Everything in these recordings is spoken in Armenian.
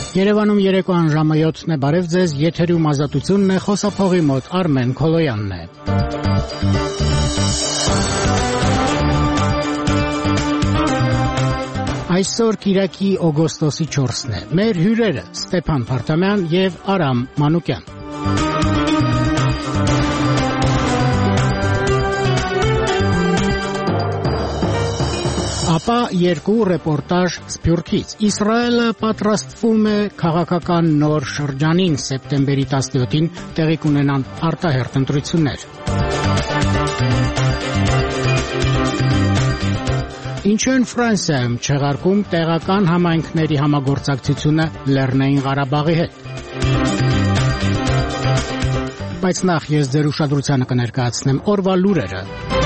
Երևանում երեկոյան ժամը 7-ն է, բարև ձեզ, եթերում ազատությունն է, խոսափողի մոտ Արմեն Քոլոյանն է։ Այսօր Կիրակի օգոստոսի 4-ն է, մեր հյուրերը Ստեփան Փարթամյան և Արամ Մանուկյան։ Ապա երկու ռեպորտաժ Սփյուռքից։ Իսրայելը պատրաստվում է քաղաքական նոր շրջանին, սեպտեմբերի 17-ին տեղի կունենան արտահերթ ընտրություններ։ Ինչու են Ֆրանսիայում չեղարկում տեղական համայնքների համագործակցությունը Լեռնային Ղարաբաղի հետ։ Բայց նախ ես ձեր ուշադրությանը կներկայացնեմ օրվա լուրերը։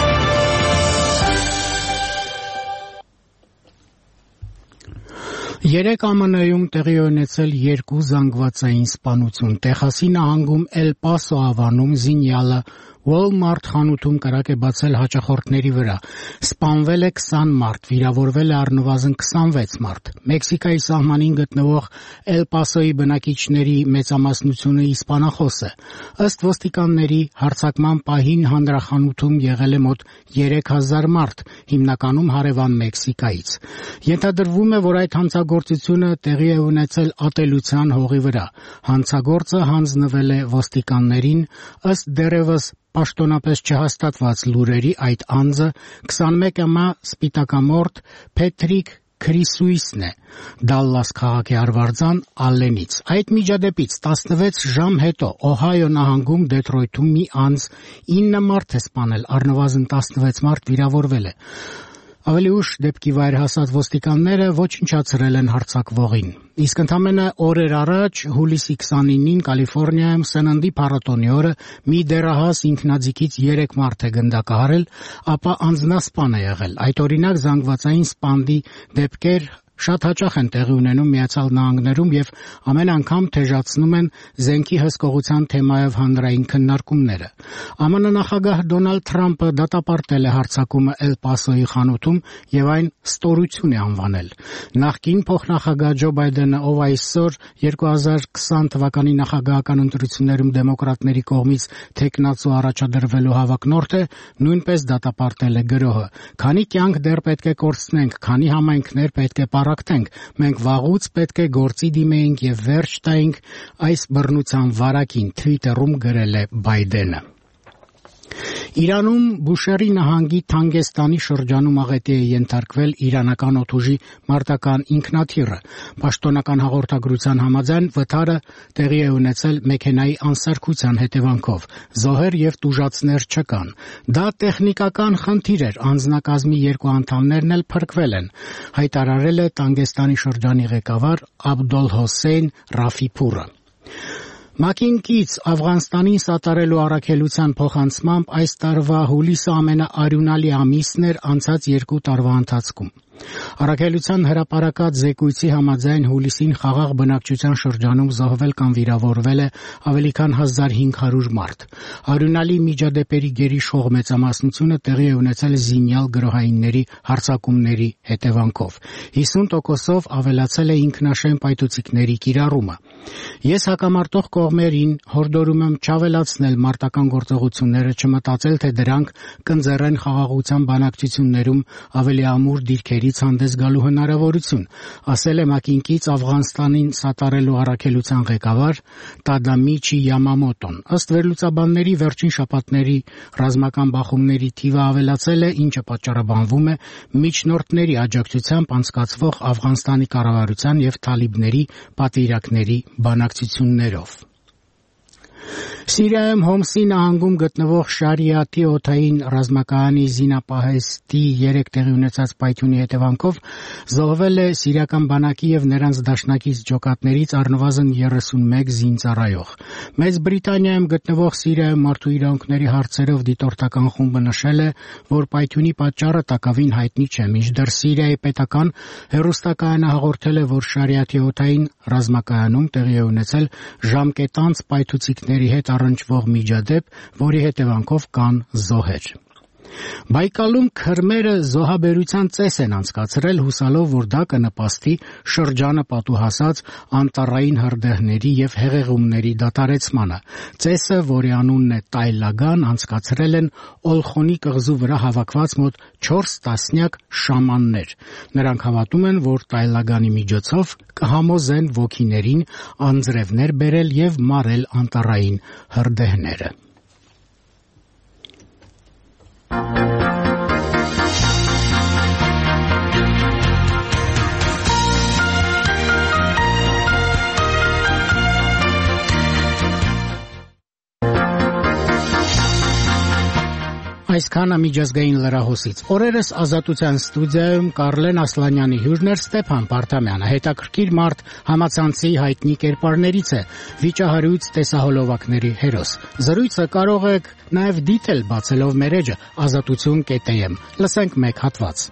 Երեկ ԱՄՆ-ում տեղի ունեցել երկու զանգվածային սպանություն։ Տեխասի նահանգում Էլ Պասո ավանում զինյալը Walmart խանութում կրակ է բացել հաճախորդների վրա։ Սպանվել է 20 մարդ, վիրավորվել է առնվազն 26 մարդ։ Մեքսիկայի սահմանին գտնվող Էլ Պասոյի բնակիչների մեծամասնությունը իսպանախոս է։ Ըստ ոստիկանների, հարձակման պահին հանրախանութում եղել է մոտ 3000 մարդ, հիմնականում հարևան Մեքսիկայից։ Ենթադրվում է, որ այդ հանցագործությունը տեղի է ունեցել ատելության հողի վրա։ Հանցագործը հանձնվել է ոստիկաններին, ըստ դեռևս պաշտոնապես չհաստատված լուրերի այդ անձը 21-ամյա սպիտակամորթ Փեթրիկ Քրիսուիսն է, Դալլաս քաղաքի արվարձան Ալլենից։ Այդ միջադեպից 16 ժամ հետո Օհայո նահանգում Դեթրոյթում մի անձ 9 մարդ է սպանել, առնվազն 16 մարդ վիրավորվել է։ Ավելի ուշ դեպքի վայր հասած ոստիկանները ոչնչացրել են հարձակվողին։ Իսկ ընդամենը օրեր առաջ, հուլիսի 29-ին Կալիֆոռնիայում սննդի փառատոնի օրը մի դեռահաս ինքնաձիգից 3 մարդ է գնդակահարել, ապա անձնասպան է եղել։ Այդ օրինակ զանգվածային սպանդի դեպքեր շատ հաճախ են տեղի ունենում Միացյալ Նահանգներում եւ ամեն անգամ թեժացնում են զենքի հսկողության թեմայով հանրային քննարկումները։ ԱՄՆ նախագահ Դոնալդ Թրամփը դատապարտել է հարձակումը Էլ Պասոյի խանութում եւ այն ստորություն է անվանել։ Նախկին փոխնախագահ Ջո Բայդենը, ով այսօր 2020 թվականի նախագահական ընտրություններում դեմոկրատների կողմից թեկնածու առաջադրվելու հավակնորդ է, նույնպես դատապարտել է գրոհը։ Քանի կյանք դեռ պետք է կորցնենք, քանի համայնքներ պետք է պառակտենք, մենք վաղուց պետք է գործի դիմեինք եւ վերջ տայինք այս բռնության վարակին, Twitter-ում գրել է Բայդենը։ Իրանում Բուշերի նահանգի Թանգեստանի շրջանում աղետի է ենթարկվել իրանական օդուժի մարտական ինքնաթիռը։ Պաշտոնական հաղորդագրության համաձայն վթարը տեղի է ունեցել մեքենայի անսարքության հետևանքով։ Զոհեր եւ տուժածներ չկան։ Դա տեխնիկական խնդիր էր, անձնակազմի երկու անդամներն էլ փրկվել են, հայտարարել է Թանգեստանի շրջանի ղեկավար Աբդոլ Հոսեյն Ռաֆիփուրը։ Մակինկից Աֆղանստանին սատարելու առաքելության փոխանցմամբ այս տարվա հուլիսը ամենաարյունալի ամիսն էր անցած 2 տարվա ընթացքում։ Առաքելության հրապարակած զեկույցի համաձայն հուլիսին խաղաղ բնակչության շրջանում զոհվել կամ վիրավորվել է ավելի քան 1500 մարդ։ Արյունալի միջադեպերի գերիշխող մեծամասնությունը տեղի է ունեցել զինյալ գրոհայինների հարձակումների հետևանքով։ 50%-ով ավելացել է ինքնաշեն պայթուցիկների կիրառումը։ Ես հակամարտող կողմերին հորդորում եմ չավելացնել մարտական գործողությունները, չմտածել, թե դրանք կընձեռեն խաղաղության բանակցություններում ավելի ամուր դիրքերից հանդես գալու հնարավորություն, ասել է Մակինկից Աֆղանստանին սատարելու առաքելության ղեկավար Տադամիչի Յամամոտոն։ Ըստ վերլուծաբանների, վերջին շաբաթների ռազմական բախումների թիվը ավելացել է, ինչը պատճառաբանվում է միջնորդների աջակցությամբ անցկացվող Աֆղանստանի կառավարության եւ թալիբների պատվիրակների բանակցություններով։ Սիրիայում Հոմսի նահանգում գտնվող Շարիաթի օդային ռազմակայանի զինապահեստի 3 տեղի ունեցած պայթյունի հետևանքով զոհվել է սիրիական բանակի եւ նրանց դաշնակից ջոկատներից առնվազն 31 զինծառայող։ Մեծ Բրիտանիայում գտնվող Սիրիայում մարդու իրավունքների հարցերով դիտորդական խումբը նշել է, որ պայթյունի պատճառը տակավին հայտնի չէ, մինչդեռ Սիրիայի պետական հեռուստակայանը հաղորդել է, որ Շարիաթի օդային ռազմակայանում տեղի է ունեցել ժամկետանց պայթուցիկների հետ առնչվող միջադեպ, որի հետևանքով կան զոհեր։ Բայկալում քրմերը զոհաբերության ծես են անցկացրել հուսալով, որ դա կնպաստի շրջանը պատուհասած անտառային հրդեհների եւ հեղեղումների դադարեցմանը։ Ծեսը, որի անունն է Տայլագան, անցկացրել են Օլխոնի կղզու վրա հավաքված մոտ 4 տասնյակ շամաններ։ Նրանք հավատում են, որ Տայլագանի միջոցով կհամոզեն ոգիներին անձրևներ բերել եւ մարել անտառային հրդեհները։ Այսքանը միջազգային լրահոսից։ Օրերս Ազատության ստուդիայում Կարլեն Ասլանյանի հյուրն էր Ստեփան Պարտամյանը։ Հետաքրքիր մարդ համացանցի հայտնի կերպարներից է, վիճահարույց տեսահոլովակների հերոս։ Զրույցը կարող եք նաև դիտել բացելով մեր էջը azatutun.am։ Լսենք մեկ հատված։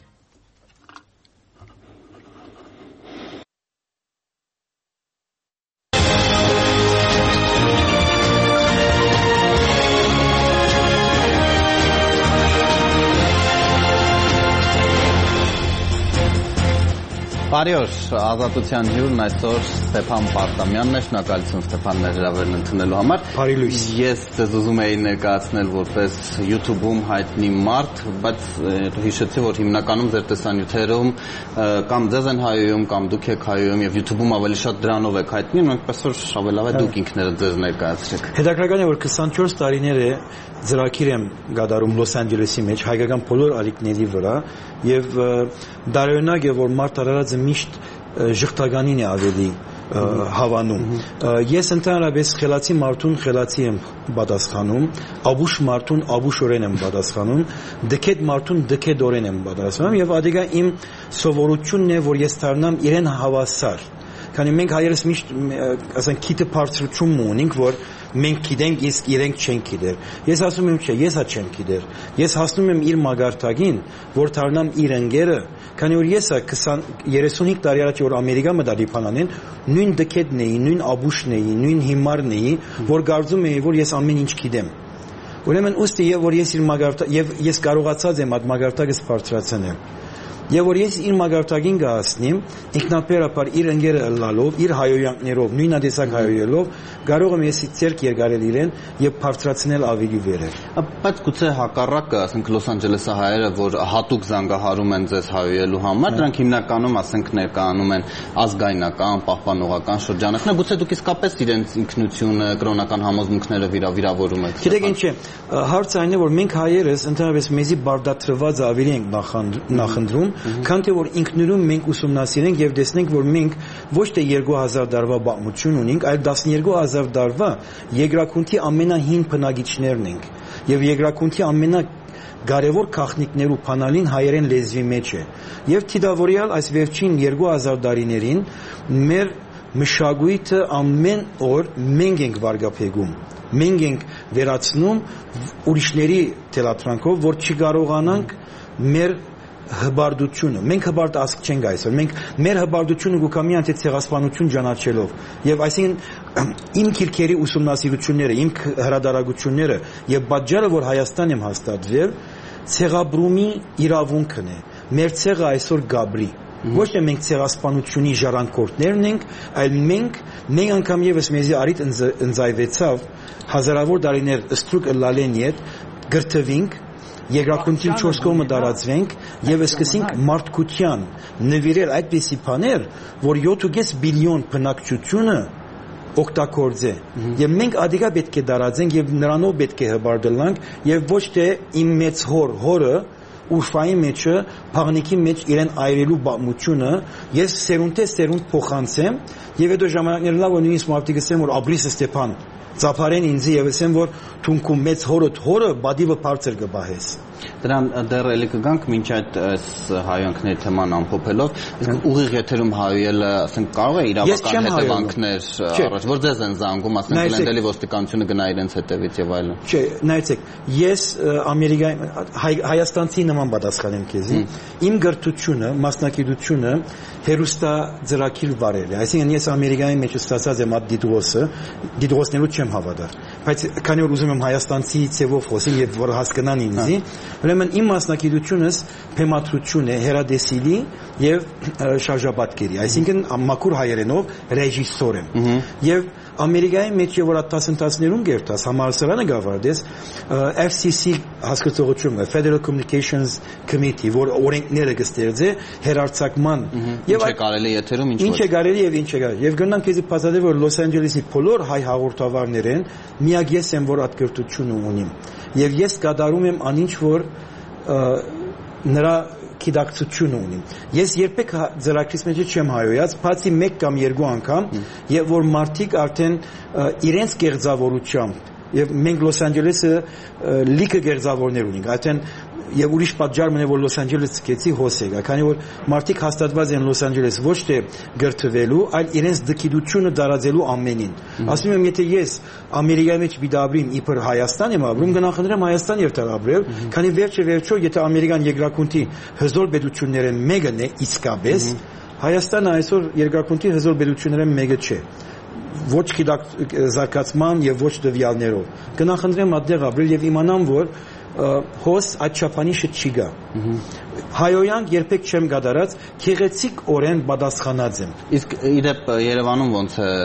Բարի օր, Ազատության հյուրն այսօր Ստեփան Պարտամյանն է, շնորհակալություն Ստեփան հրավերն ընդունելու համար։ Բարի լույս։ Ես ձեզ ուզում էի ներկայացնել որպես YouTube-ում հայտնի մարդ, բայց հիշեցի, որ հիմնականում ձեր տեսանյութերում կամ ձեզ են հայոյում, կամ դուք եք հայոյում եւ YouTube-ում ավելի շատ դրանով եք հայտնի, այնպես որ ավելի լավ է դուք ինքներդ ձեզ ներկայացրեք։ Հետաքրքրական է, որ 24 տարիներ է ծրագիր եմ գդարում Լոս Անջելեսի մեջ հայկական բոլոր ալիքների վրա եւ դարօրինակ է, որ մարդ արարածը միշտ ժխտականին է ավելի հավանում։ Ես ընդհանրապես խելացի մարդուն խելացի եմ պատասխանում, աբուշ մարդուն աբուշորեն եմ պատասխանում, դքետ մարդուն դքեդորեն եմ պատասխանում եւ ադիգա իմ սովորությունն է, որ ես դառնամ իրեն հավասար։ Քանի մենք հայերս միշտ ասենք քիթը բարձրություն ունենք, որ մենք գիտենք, իսկ իրենք չեն գիտեր։ Ես ասում եմ, չէ, ես չեմ գիտեր։ Ես հասնում եմ իր մագարտագին, որ դառնամ իր ընկերը, քանի որ ես 35 տարի առաջ որ Ամերիկա մտա դիպանանին, նույն դքետն էի, նույն աբուշն էի, նույն հիմարն էի, որ կարծում էի, որ ես ամեն ինչ գիտեմ։ Ուրեմն ուստի որ ես իր մագարտակ եւ ես կարողացած եմ այդ մագարտակս բարձրացնել։ Եվ որ ես իր մագարտագին գահացնիմ, ինքնաբերաբար իր ընկերը ըլլալով, իր հայոյանքներով, նույնատեսակ հայոյելով, կարող եմ ես ցերկ երկարել իրեն եւ բարձրացնել ավելի վերել։ Բայց գուցե հակառակը, ասենք Լոս Անջելեսի հայերը, որ հատուկ զանգահարում են ձեզ հայոյելու համար, դրանք հիմնականում, ասենք, ներկայանում են ազգայնական, պահպանողական շրջանակներ, գուցե դուք իսկապես իրենց ինքնությունը, կրոնական համոզմունքները վիրավորում եք։ Գիտեք ինչ է, հարցը այն է, որ մենք հայերս ընդհանրապես մեզի բարդացրված ավելի ենք նախընտրում, քան թե որ ինքնուրույն մենք ուսումնասիրենք եւ տեսնենք, որ մենք ոչ թե 2000 տարվա պատմություն ունենք, այլ 12000 տարվա երկրակունքի ամենահին բնագիչներն ենք եւ երկրակունքի ամենակարևոր քաղաքնիկներու փանալին հայերեն լեզվի մեջ է եւ թիդավորյալ այս վերջին 2000 տարիներին մեր մշակույթը ամեն օր մենք ենք վարգապեգում, մենք ենք վերացնում ուրիշների թելատրանքով, որ չկարողանանք մեր հբարդությունը, մենք հբարդ ասք չենք այսօր, մենք մեր հբարդությունը գուկամի անտե ցեղասպանություն ճանաչելով եւ այսինքն իմ քիրքերի ուսումնասիրությունները, իմ հրադարագությունները եւ պատճառը, որ Հայաստան եմ հաստատվել, ցեղաբրումի իրավունքն է։ Մեր ցեղը այսօր գաբրի։ Ոչ թե մենք ցեղասպանությունի ժառանգորդներն ենք, այլ մենք անգամ եւս մեզի արիտ ընձայվեցավ հազարավոր տարիներ ստրուկ լալեն իդ գրթվինք Երկրակունքին 4 կողմը տարածվենք եւ սկսենք մարդկության նվիրել այդպիսի բաներ, որ 7.5 բիլիոն բնակչությունը օգտագործե եւ մենք ադիգա պետք է տարածենք եւ նրանով պետք է հբարդելանք եւ ոչ թե իմ մեծ հորը Ուրֆայի մեջը փաղնիկի մեջ իրեն այրելու բամությունը ես սերունդ փոխանցեմ եւ հետո ժամանակներն լավ նույնիսկ մարդիկ ասեն որ Աբրիսը Ստեփան ծափարեն ինձ եւ ասեմ որ թունքում մեծ հորը բադիվը բարձր կբահես Դրան դեռ էլի կգանք մինչ այդ հայոյանքների թեման ամփոփելով, իսկ ուղիղ եթերում հայելը, ասենք, կարող է իրավական հետևանքներ առաջ, որ ձեզ են զանգում, ասենք, Գլենդելի ոստիկանությունը գնա իրենց հետևից եւ այլն։ Չէ, նայեցեք, ես Ամերիկայի Հայաստանցի նման պատասխան եմ քեզի, իմ գրթությունը, մասնակցությունը հերոստա ծրագիր վարել է, այսինքն ես Ամերիկայի մեջ ստացած եմ այդ դիտողը, դիտողներու չեմ հավատար, բայց քանի որ ուզում եմ հայաստանցի ցևով խոսել եւ որ հասկանան ինձի, ուրեմն իմ մասնակցությունս փեմատրություն է հերադեսիլի եւ շարժապատկերի, այսինքն մաքուր հայերենով ռեժիսոր եմ եւ Ամերիկայի մեջ եւ որ ատասնտացներուն գերտաս համալսարանը գավարդես FCC հասկացողությունը Federal Communications Committee որ օրենքները կստեղծե հերարցակման եւ այդ կարելի եթերում ինչ է կարելի եւ ինչ է կարելի եւ գնանք քեզի փաստադրել որ Լոս Անջելեսի բոլոր հայ հաղորդավարներեն միակ ես եմ որ ատկրտություն ունիմ եւ ես կատարում եմ անինչ որ նրա գիտակցություն ունի։ Ես երբեք ծրագրից մեջ չեմ հայոյած, բացի մեկ կամ երկու անգամ, եւ որ մարդիկ արդեն իրենց կերձավորությամբ եւ մենք Լոս Անջելեսը լիքը կերձավորներ ունենք, արդեն եւ ուրիշ պատճառ մնա որ Լոս Անջելես սկեցի հոսեգա, քանի որ մարդիկ հաստատված են Լոս Անջելես ոչ թե գրթվելու, այլ իրենց դկիդությունը դարաձելու ամենին։ Ասում եմ, եթե ես Ամերիկայի մեջ բիդաբրիմ իբր Հայաստան եմ ապրում, գնահատեմ Հայաստան երթալ ապրել, քանի վերջը եթե Ամերիկան երկրակունթի հզոր պետությունները մեկն է իսկապես, Հայաստանը այսօր երկրակունթի հզոր պետությունները մեկը չէ։ Ոչ զարգացման եւ ոչ դվյալներով։ Գնահատեմ այդտեղ ապրել եւ իմանամ որ հոս այդ չափանիշը չի գա։ Հայոյանք երբեք չեմ գադարած, քեղեցիկ օրեն պատասխանած եմ։ Իսկ իդեպ Երևանում ոնց է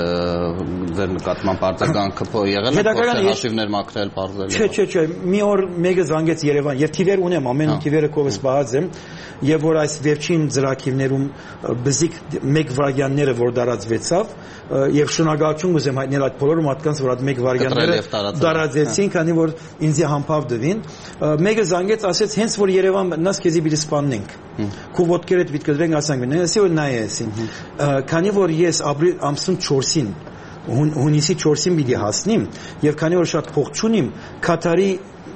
ձեր նկատմամբ արձագանքը եղել է հաշիվներ մաքրել, բարձել։ Չէ, մի օր մեկը զանգեց Երևան, եւ թիվեր ունեմ, ամեն թիվերը կովս բահած եմ, եւ որ այս վերջին ծրագիրներում բզիկ մեկ վարագյանները որ դարածվեցավ, եւ շնորհակալություն ուզեմ հայտնել այդ բոլոր մարդկանց, որ այդ մեկ վարագյանները դարածեցին, քանի որ ինձ համբավ դվին, մեկը զանգեց, ասեց հենց որ Երևան մտնաս քեզի պիտի սպանենք։ Քու ոտքերդ պիտի կդրենք ասենք, նայեցի որ նայեցին։ Քանի որ ես ամսուն 4-ին հունիսի 4-ին պիտի հասնիմ եւ քանի որ շատ փող չունիմ, Կատարի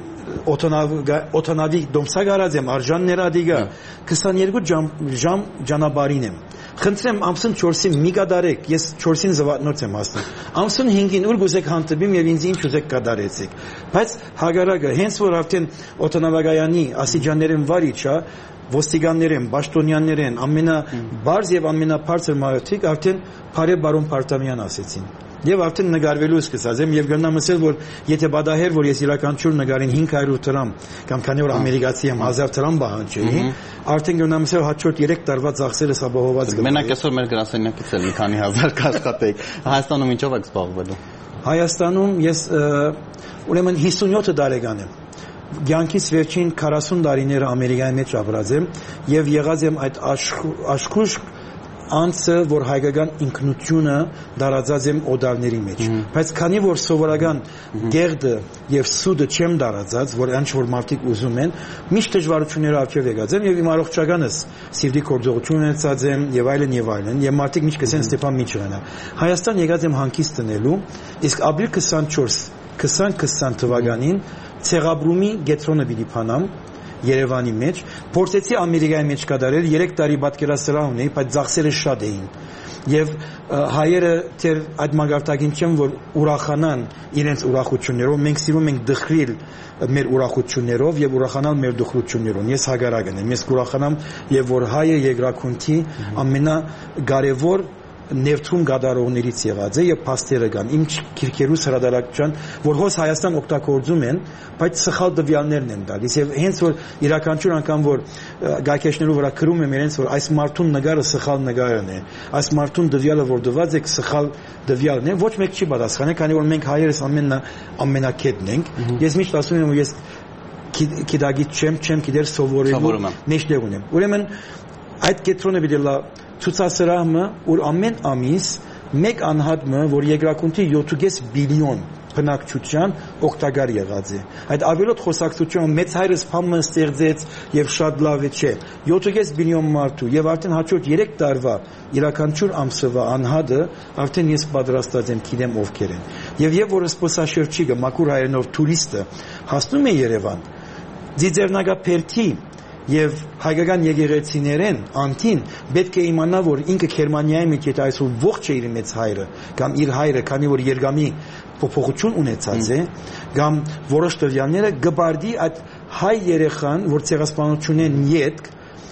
օտանավի դոմսագարած եմ արժաններ ադիգա 22 ժամ ճանապարհին եմ։ Խնդրեմ ամսուն 4-ին մի կդարեք, ես 4-ին զվարթնոց եմ հասնում։ Ամսուն 5-ին ուր գուզեք հանդիպիմ եւ ինձ ինչ ուզեք կդարեցեք։ Բայց հագարակը հենց որ արդեն օտանավագայանի ասիջաններեն վարիչա ոստիկաններ են, պաշտոնյաներ են, ամենաբարձ եւ ամենաբարձր մարդիկ արդեն Փարե բարոն Պարտամյան ասեցին։ Եվ արդեն նկարվելու սկսած եմ եւ գնամ ասել որ եթե բադահեր որ ես յուրաքանչյուր նկարին 500 դրամ կամ քանի որ ամերիկացի եմ 1000 դրամ բանջեի արդեն գնամ ասել հաջորդ 3 տարվա ծախսերս ապահովված գտնեմ։ Մենակ այսօր մեր գրասենյակից էլ մի քանի հազար կաշխատեիք։ Հայաստանում ինչով եք զբաղվելու։ Հայաստանում ես ուրեմն 57 տարեկան եմ։ Կյանքիս վերջին 40 տարիները Ամերիկայի մեջ ապրած եմ եւ եղած եմ այդ աշխուժ անձը, որ հայկական ինքնությունը դարածած եմ օդարների մեջ։ Բայց քանի որ սովորական գերդը եւ սուդը չեմ դարածած, որ ինչ որ մարդիկ ուզում են, միշտ դժվարությունները արջև եկած եմ եւ իմ առողջականս սիրտի կորձողություն ունեցած եմ եւ այլն եւ այլն։ Եվ մարդիկ միշտ կսեն Ստեփան Միչելյանը։ Հայաստան եկած եմ հանգիստ տնելու, իսկ ապրիլ 2020 թվականին Ցեղաբրումի գետրոնը պիտի փանամ Երևանի մեջ, փորձեցի Ամերիկայի մեջ կատարել 3 տարի պատկերասրահ ունեի, բայց ծախսերը շատ էին։ Եվ հայերը դեռ այդ մագարտակին չեն որ ուրախանան իրենց ուրախություններով, մենք սիրում ենք դխրիլ մեր ուրախություններով եւ ուրախանալ մեր դխրություններով։ Ես հագարակն եմ, ես կուրախանամ եւ որ հայը երկրակունթի ամենակարևոր ներդրում գադարողներից եղած է եւ փաստերը կան իմ քիրքերուս հրադարակչան որ հոս Հայաստան օգտագործում են բայց սխալ դվյալներն են տալիս եւ հենց որ իրականություն անգամ որ գայքեշներու վրա գրում եմ իրենց որ այս մարդուն նկարը սխալ նկարն է այս մարդուն դվյալը որ դված է սխալ դվյալն է ոչ մեկ չի պատասխանել քանի որ մենք հայերս ամենակետն ենք ես միշտ ասում եմ որ ես գիտագիտ չեմ գիտեր սովորելու մեջտեղ ունեմ ուրեմն այդ կետրոնը պիտի լա ցուցասրահը որ ամեն ամիս մեկ անհատը որ երկրակունթի 7.5 բիլիոն բնակչության օգտակար եղած է այդ ավելոտ խոսակցությունը մեծ հայրս փամը ստեղծեց եւ շատ լավ է չէ 7.5 բիլիոն մարդու եւ արդեն հաջորդ 3 տարվա յուրաքանչյուր ամսվա անհատը արդեն ես պատրաստած եմ գիտեմ ովքեր են եւ որ սպոսաշրջիկը մաքուր հայերենով տուրիստը հասնում է Երևան ձիձեռնագապերթի եւ հայկական եկեղեցիներեն անտին պետք է իմանա որ ինքը Գերմանիայի մեջ եթե այսօր ողջ է իր մեծ հայրը կամ իր հայրը քանի որ երգամի փոփոխություն ունեցած է կամ որոշ տվյալները գբարդի այդ հայ երեխան որ ցեղասպանությունեն յետք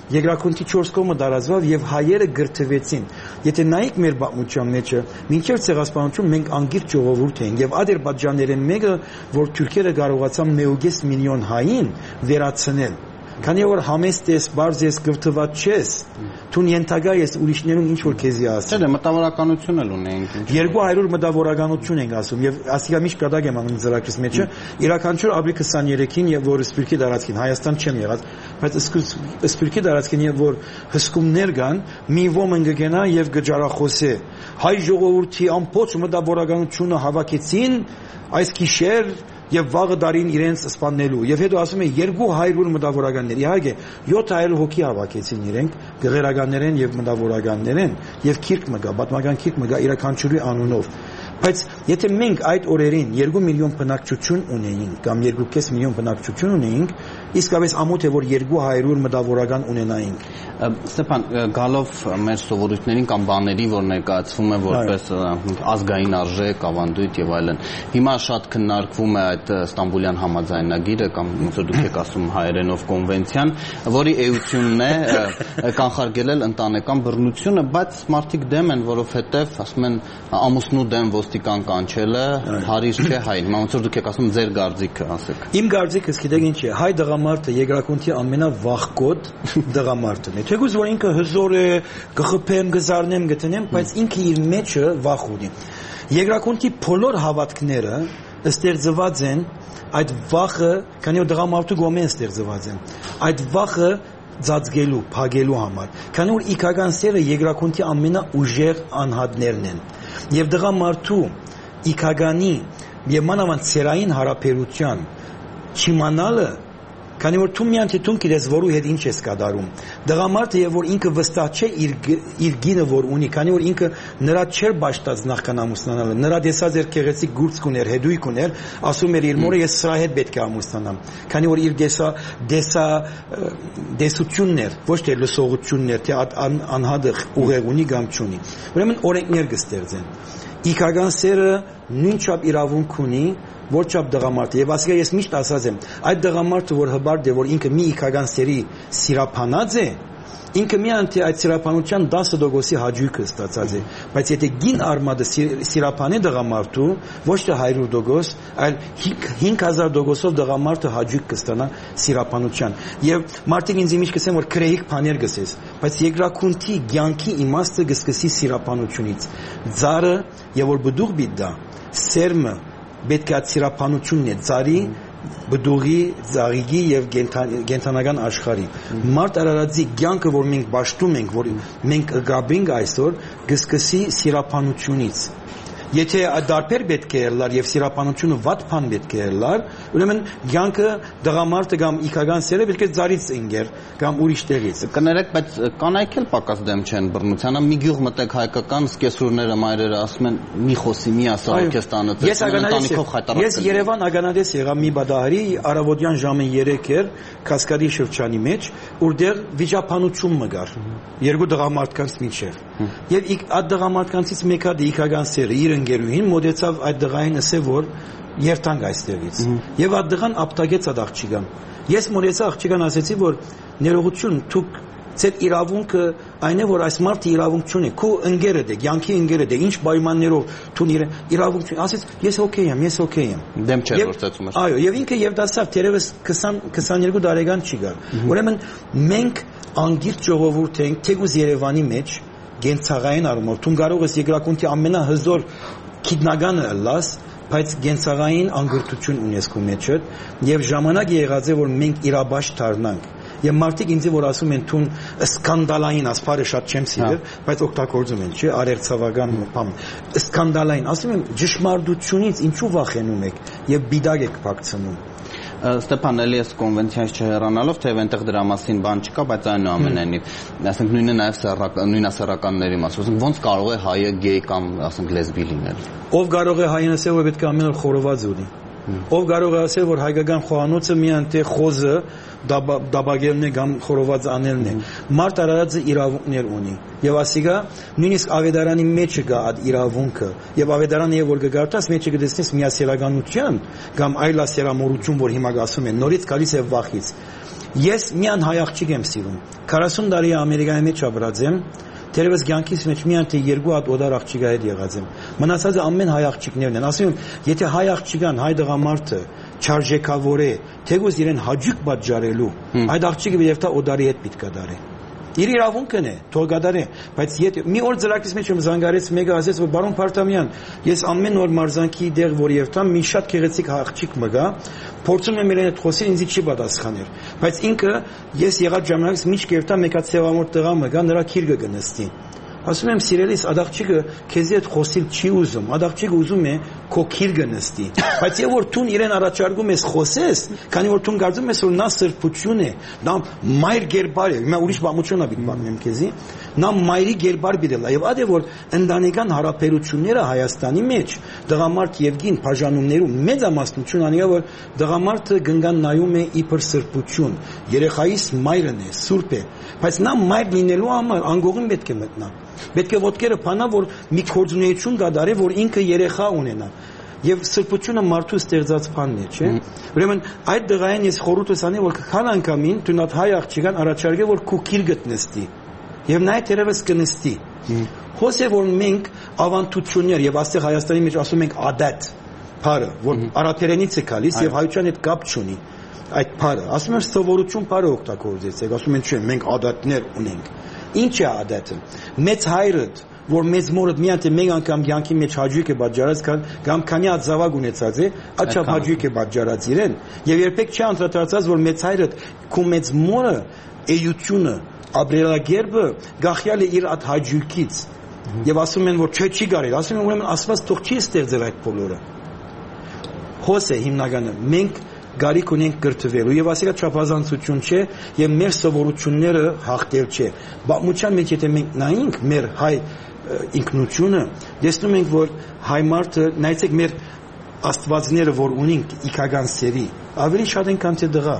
Երկրակունքի 4 կողմը դարազվավ եւ հայերը գրթվեցին։ Եթե նայեք մեր պատմության մեջը, մինչև ցեղասպանություն մենք անգիր ժողովուրդ էինք եւ ադրբեջաներեն մեկը, որ թուրքերը կարողացան 1.5 միլիոն հային վերացնել։ Քանի որ համեստ ես, բարձ ես, գվթված չես, դու ենթակա ես ուրիշներուն ինչ որ քեզի ասել։ Չէ, մտավորականություն էլ ունենք։ 200 մտավորականություն ենք ասում եւ ասիկա միշտ կդակ եմ անում ծրագրից մեջը իրականություն ապրի 23-ին եւ որ սպիրկի դարածքին Հայաստան չեմ եղած, բայց սպիրկի դարածքին եւ որ հսկումներ կան, մի ոմն կգնա եւ գջարախոսե։ Հայ ժողովրդի ամբողջ մտավորականությունը հավաքեցին այս գիշեր եւ վաղը դարին իրենց սպաննելու եւ հետո ասում է 200 մտավորականներ իհարկե 700 հոգի հավաքեցին իրենք գեղերականներեն եւ մտավորականներեն եւ քիրք մգա պատմական քիրք մգա իրականչուրի անունով բայց եթե մենք այդ օրերին 2 միլիոն բնակչություն ունեինք կամ 2.5 միլիոն բնակչություն ունեինք իսկապես ամոթ է որ 200 մտավորական ունենայինք Ստեփան գալով մեր սովորույթներին կամ բաների որ ներկայացվում է որպես ազգային արժեք ավանդույթ եւ այլն հիմա շատ քննարկվում է այդ Ստամբուլյան համաձայնագիրը կամ ոնց որ դուք եք ասում հայերենով կոնվենցիան որի էությունն է կանխարգելել ընտանեկան բռնությունը բայց մարդիկ դեմ են որովհետեւ ասում են ամուսնու դեմ ոստիկան կանչելը հարիր չէ հայ հիմա ոնց որ դուք եք ասում ձեր գարձիկը ասեք իմ գարձիկս գիտեք ինչ է հայ դղամարդը երկրակունքի ամենավախկոտ դղամարդն է թեկուզ որ ինքը հզոր է գխփեմ գզարնեմ գտնեմ բայց ինքը իր մեջը վախ ունի երկրակունքի բոլոր հավատքները ստեղծված են այդ վախը քանի որ դղամարդու գոմեն ստեղծված են այդ վախը ծածկելու փակելու համար քանի որ իքական սերը երկրակունքի ամենաուժեղ անհատներն են եւ դղամարդու իքականի եւ մանավանդ սերային հարաբերության չիմանալը քանի որ դու միայն դու գիտես որու հետ ինչ ես կատարում դղամարդը եւ որ ինքը վստահ չէ իր գինը որ ունի քանի որ ինքը նրա չեր ճաշտած նախքան ամուսնանալը նրա դեսած էր քեղեցիկ գուրծ կուներ հետույք ուներ ասում էր իր մորը ես սրա հետ պետք է ամուսնանամ քանի որ իր դեսությունն էր ոչ թե լսողությունն էր թե անհադը ուղեղ ունի կամ չունի ուրեմն օրենքներ կստեղծեն իքական սերը նույնչափ իրավունք ունի որչափ դղամարդը եւ ասիկա ես միշտ ասած եմ այդ դղամարդը որ հբարդ է որ ինքը մի իքական սերի սիրափանած է ինքը միայն թե այդ սիրափանության 10% հաճույքը ստացած է բայց եթե գին արմատը սիրափանե դղամարդու ոչ թե 100% այլ 5000%-ով դղամարդը հաճույք կստանա սիրափանության եւ մարդիկ ինձ միշտ կսեն որ քրեհիկ բաներ գսես բայց երկրակունքի ցանկի իմաստը կսկսի սիրափանությունից ծառը եւ որ բդուղ բիդա սերմը պետք է սիրափանությունն է ծառի բդուղի ծաղիկի եւ գենթանական աշխարհի մարդ արարածի ցանկը որ մենք ճաշտում ենք որ մենք գաբենք այսօր կսկսի սիրափանությունից եթե դարբեր պետք է լար եւ սիրափանությունը վատ բան պետք է լար ուրեմն ցանկը դղամարդը կամ իքական սերը պետք է ծառից ընկեր կամ ուրիշ տեղից կներեք բայց կանայք էլ պակաս դեմ չեն բռնությանը մի գյուղ մտեք հայկական սկեսուրները մայրերը ասում են մի խոսի մի ասա քեզ տանը ընտանիքով խայտարակ ես Երևան ագանադես եղա մի բադահարի արավոտյան ժամը 3 էր Կասկադի շրջանի մեջ որտեղ վիճապանություն մգար երկու դղամարդկանց միջև եւ այդ դղամարդկանցից մեկը իքական սերը իր ընկերուհին մոտեցավ այդ դղային ասել որ երթանք այստեղից եւ այդ դղան ապտագեց այդ աղջիկան ես մոտեցա աղջիկան ասեցի որ ներողություն դուք ձեր իրավունքը այն է որ այս մարդը իրավունք չունի քո ընկերը դե յանքի ընկերը դե ինչ պայմաններով դու իրավունք չունի ասեց ես օքեյ եմ դեմ չէ որ ծածում ես այո եւ ինքը եւ դասավ թերևս 20-22 տարեկան չի գար ուրեմն մենք անգիր ժողովուրդ ենք թեկուզ Երևանի մեջ գենցաղային առումով դու կարող ես երկրակունքի ամենահզոր քիդնագանը լաս բայց գենցաղային անգրտություն ունես քո մեջ եւ ժամանակ եղած է որ մենք իրաբաշ դառնանք եւ մարդիկ ինձ որ ասում են թուն սկանդալային ասփարը շատ չեմ սիրել բայց օգտագործում են չէ արերցավական բան սկանդալային ասում եմ ճշմարտությունից ինչու վախենում եք եւ բիդակ եք փակցնում Ստեփան էլի կոնվենցիայից չհեռանալով թեև այնտեղ դրա մասին բան չկա բայց այնուամենայնիվ ասենք նույնը նաև նույնասեռականների մասով ոնց կարող է հայը գեյ կամ ասենք լեսբի լինել ով կարող է հային ասել որ պետք է ամեն օր խորոված ունի ով կարող է ասել որ հայկական խոհանոցը միայն թե խոզը դաբագելն է կամ խորոված անելն է մարդ արարածը իրավունքներ ունի եւ ասիկա նույնիսկ ավետարանի մեջ կա այդ իրավունքը եւ ավետարանը որ կգարտաս մեջը կդեսնես միասեռականության կամ այլասերամորություն որ հիմա ասում են նորից գալիս է վախից Ես միան հայ աղջիկ եմ սիրում 40 տարի Ամերիկայի մեջ ապրած եմ Terevez կյանքիս մեջ միայն թե 2 հատ օդար աղջիկա հետ եղած եմ մնացածը ամեն հայ աղջիկներն են ասում եմ եթե հայ աղջիկան հայ դղամարդը չարժեքավոր է թեկուզ իրեն հաճույք պատճառելու այդ աղջիկը եւ դա օդարի հետ պիտի կդարի իր իրավունքն է թող գադարի բայց եթե մի օր ծրակից մեջ եմ զանգարեց մեկը ասեց որ բարոն Փարտամյան ես ամեն օր մարզանքի դեղ որ երթամ մի շատ գեղեցիկ աղջիկ մգա փորձում եմ իրեն հետ խոսել ինձ չի պատասխաներ բայց ինքը ես եղած ժամանակից միջ կերտա մեկ հատ սևամոր տղա մգա նրա քիրգը գնստի ասում եմ սիրելիս ադաղջիկը քեզի հետ խոսել չի ուզում ադաղջիկը ուզում է քո քիրգը նստի բայց եւ որ դու իրեն առաջարկում ես խոսես քանի որ դու կարծում ես որ նա սրբություն է նա մայր գերբար է հիմա ուրիշ բամություն ա բիտ եմ քեզի նա մայրի գերբար բիդելա եւ ադե որ ընտանեկան հարաբերությունները Հայաստանի մեջ դղամարդ եւ գին բաժանումներում մեծամասնություն անիա որ դղամարդը գնգան նայում է իբր սրբություն երեխայիս մայրն է սուրբ է բայց նա մայր լինելու համար անգողին պետք է մտնա պետք է ոտքերը փանա որ մի կորձունեություն դադարի որ ինքը երեխա ունենա եւ սրբությունը մարդու ստեղծած բանն է չէ ուրեմն այդ դղային ես խորհուրդս անի որ քան անգամին դունատ հայ աղջիկան առաջարկե որ քուքիր գտնստի եւ նա երևս կնստի հոսե որ մենք ավանդություններ եւ աստեղ Հայաստանի մեջ ասում ենք ադատ բարը որ արաբերենից է գալիս եւ հայության հետ կապ չունի այդ բարը ասում են սովորություն բարը օգտագործեցեք ասում են չէ մենք ադատներ ունենք ինչ է ադատը մեծ հայրդ որ մեծ մորդ միայն թե մեկ անգամ կյանքի մեջ հաճույք է պատճառած կամ քանի հատ զավակ ունեցած է աչափ հաճույք է պատճառած իրեն եւ երբեք չի անդրադարձած որ մեծ հայրդ քո մեծ մորը էությունը ապրելակերպը գախյալ է իր այդ հաճույքից եւ ասում են որ չի կարելի ասում են ուրեմն Աստված թող չի ստեղծել այդ բոլորը հոս է հիմնականը մենք գարիք ունենք կրթվելու եւ ասիկա չափազանցություն չէ եւ մեր սովորությունները հաղթել չէ բամության մեջ եթե մենք նայենք մեր հայ ինքնությունը տեսնում ենք որ հայ մարդը նայեցեք մեր աստվածները որ ունենք իքական սերի ավելի շատ են քան թե դղա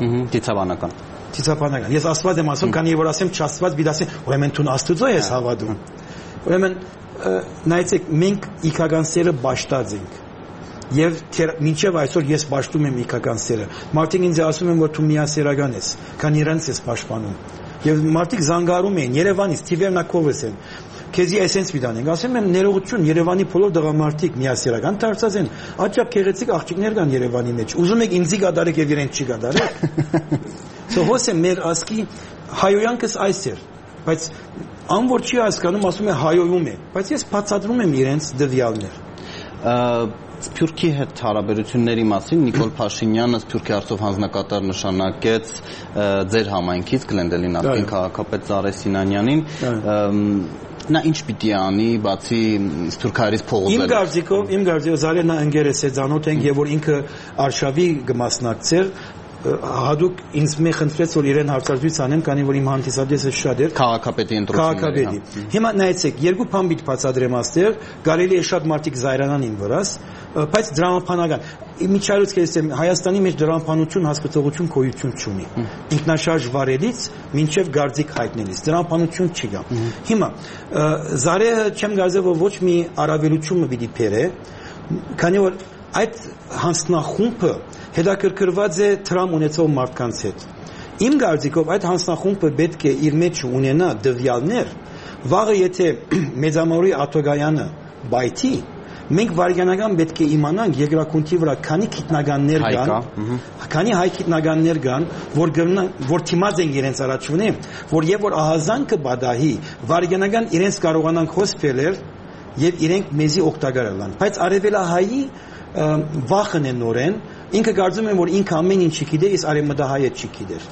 Տիցաբանական ես աստված եմ ասում քանի որ ասեմ չաստված բիդասեն ուրեմն դու աստծո ես հավատում ուրեմն նայեցեք մենք իքական սերը ճաշտած ենք եւ մինչեւ այսօր ես ճաշտում եմ իքական սերը մարդիկ ինձ ասում են որ դու միասերական ես քանի իրանց ես պաշտպանում եւ մարդիկ զանգարում են Երևանից Տիվերնակովս են քեզի էսենս միտանենք ասում եմ ներողություն Երևանի բոլոր դղամարդիկ միասերական դարձած են աճապ գեղեցիկ աղջիկներ կան Երևանի մեջ ուզում եք ինձի գադարեք եւ իրեն չի գադարեք Հոսե մեր ասկի հայոյանքս այս էր բայց անոր չի հասկանում ասում է հայոյում է բայց ես բացատրում եմ իրենց դվյալներ Սփյուռքի հետ հարաբերությունների մասին Նիկոլ Փաշինյանը Սփյուռքի հարցով հանձնակատար նշանակեց ձեր համայնքից Գլենդելի նախկին քաղաքապետ Զարե Սինանյանին նա ինչ պիտի անի բացի Սփյուռքահայերից փողոզել Իմ կարծիքով Զարենը ընկերս է ծանոթ ենք եւ որ ինքը արշավի կմասնակցեր հadouk ինձ մի խնդրեց որ իրեն հարցազրույց անեմ քանի որ իմ հանդիսատեսը շատ էր քաղաքապետի ընտրությունների հիմա նայեցեք երկու բան պիտի բացատրեմ աստեղ գալելի է շատ մարդիկ զայրանան ին վրաս բայց դրամապանական միջայլոց կեսեմ Հայաստանի մեջ դրամապանություն հասկացողություն գոյություն չունի ինքնաշարժ վարելից մինչև գարձիկ հայտնելիս դրամապանություն չի գա հիմա Զարեը չեմ գազե որ ոչ մի առավելություն պիտի բերե քանի որ այդ հանձնախումբը հետաքրքրված է տրամ ունեցող մարդկանց հետ իմ կարծիքով այդ հանձնախումբը պետք է իր մեջ ունենա դվյալներ վաղը եթե մեծամորի Աթոգայանը բայթի մենք վարիանական պետք է իմանանք երկրակունքի վրա քանի գիտնականներ կան քանի հայ գիտնականներ կան որ թիմած են իրենց առաջունի որ եւ որ ահազանգը բադահի վարիանական իրենց կարողանանք հոսպելեր եւ իրենք մեզի օգտակար լան բայց արևելահայի վախն է նորեն ինքը կարծում է որ ինքը ամեն ինչ գիտեր իսկ արևմտահայը չի գիտեր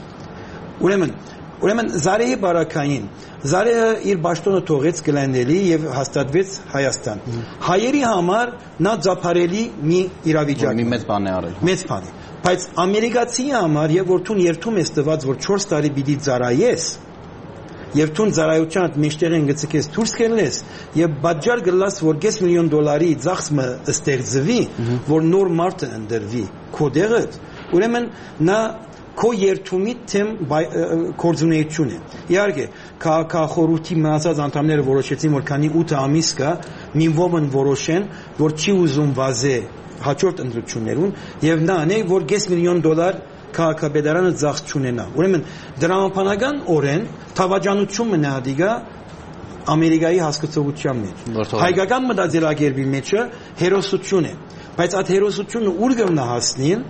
ուրեմն Զարեի բարակային Զարեը իր ճաշտոնը թողեց Գլենդելի եւ հաստատվեց Հայաստան հայերի համար նա ծափարելի մի իրավիճակ մի մեծ բան է արել մեծ բան է բայց ամերիկացի համար եւ որ դու երթում ես տված որ 4 տարի պիտի ծարայես եւ դու ծարայության մեջտեղեն գցես դուրս կելես եւ բաժար գլաս որ $5,000,000 ծախսը ստեղծվի որ նոր մարդը ընդրվի կոդերը ուրեմն նա քո երթումի թեմ կորձունեություն է իհարկե քաղաքախորհրդի մնացած անդամները որոշեցին որ քանի 8 ամիս կա մի ոմն որոշեն որ չի ուզում վազե հաջորդ ընտրություններուն եւ նա անե որ $5,000,000 քաղաքապետարանը ծախս չունենա։ Ուրեմն դրամապանական օրեն թավաջանություն մնա դիգա Ամերիկայի հասկացողության մեջ։ Հայկական մտածելակերպի մեջը հերոսություն է, բայց այդ հերոսությունը ուր կգնա հասնին,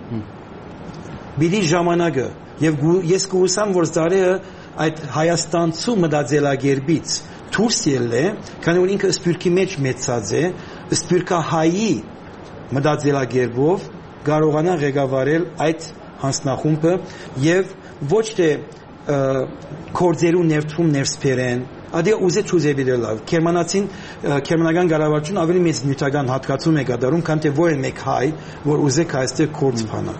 բիդի ժամանակը, եւ ես կհուսամ, որ ծարերը այդ հայաստանցու մտածելակերպից դուրս ելե, քանի որ ինքը սպյուրքի մեջ մեծած է, սպյուրքահայի մտածելակերպով կարողանա ղեկավարել այդ հանձնախումբը եւ ոչ թե կորձերու ներդրում ներսփերեն Ադի ուզե չուզե բիդելավ Գերմանական կառավարությունը ավելի մեծ նյութական հատկացում է կատարում, քան թե որ մեկ հայ, որ ուզե կայստեղ կորձ փանա։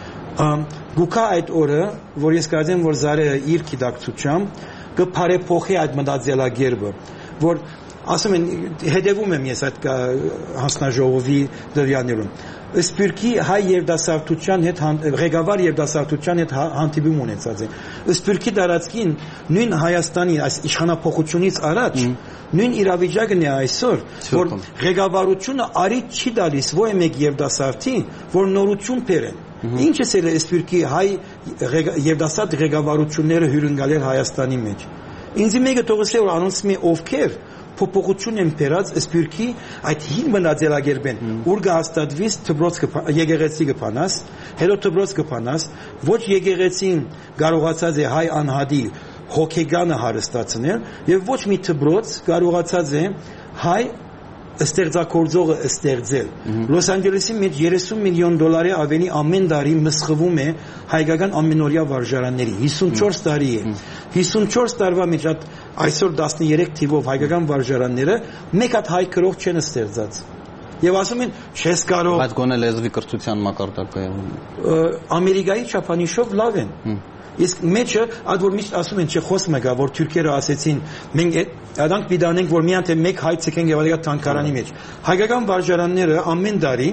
Գուկա այդ օրը, որ ես կարծեմ, որ Զարեը իր գիտակցությամբ կփարեփոխի այդ մտածելակերպը, որ ասում են հետևում եմ ես այդ հանձնաժողովի դրյաներում Սպյուրքի հայ երդասարտության հետ ղեկավար երդասարտության հետ հանդիպում ունեցած է Սպյուրքի տարածքին նույն Հայաստանի այս իշխանափոխությունից առաջ նույն իրավիճակն է այսօր որ ղեկավարությունը արիտ չի տալիս ոչ մեկ երդասարտի որ նորություն բերեն Ինչ է Սպյուրքի հայ երդասարտ ղեկավարությունները հյուրընկալել Հայաստանի մեջ Ինձ մեկը թողս է որ անոնց մի ովքեր փոփոխություն են բերած Սպյուրքի այդ հին մնացելակերպեն ուր կհաստատվի դբրոց եկեղեցի կփանաս հետո դբրոց կփանաս ոչ եկեղեցին կարողացած է հայ անհատի հոգեգանը հարստացնել եւ ոչ մի դբրոց կարողացած է հայ ստեղծագործողը ստեղծել Լոս Անջելեսի մեջ 30 միլիոն դոլարի ավելի ամեն տարի մսխվում է հայկական ամենօրյա վարժարանների 54 տարի է 54 տարվա մեջ այսօր 13 թիվով հայկական վարժարանները մեկ հատ հայ քրող չեն ստեղծած Եվ ասում են չես կարող Բայց գոնե լեզվի կրթության մակարդակը Ամերիկայի չափանիշով լավ են Իսկ մեջը այդ որ միշտ ասում են չէ խոսքը գա որ թուրքերը ասեցին մենք այդանք պիտանենք որ միայն թե մեկ հայ ցկենք եւ այլգա թանկարանի մեջ հայկական վարժարանները ամեն տարի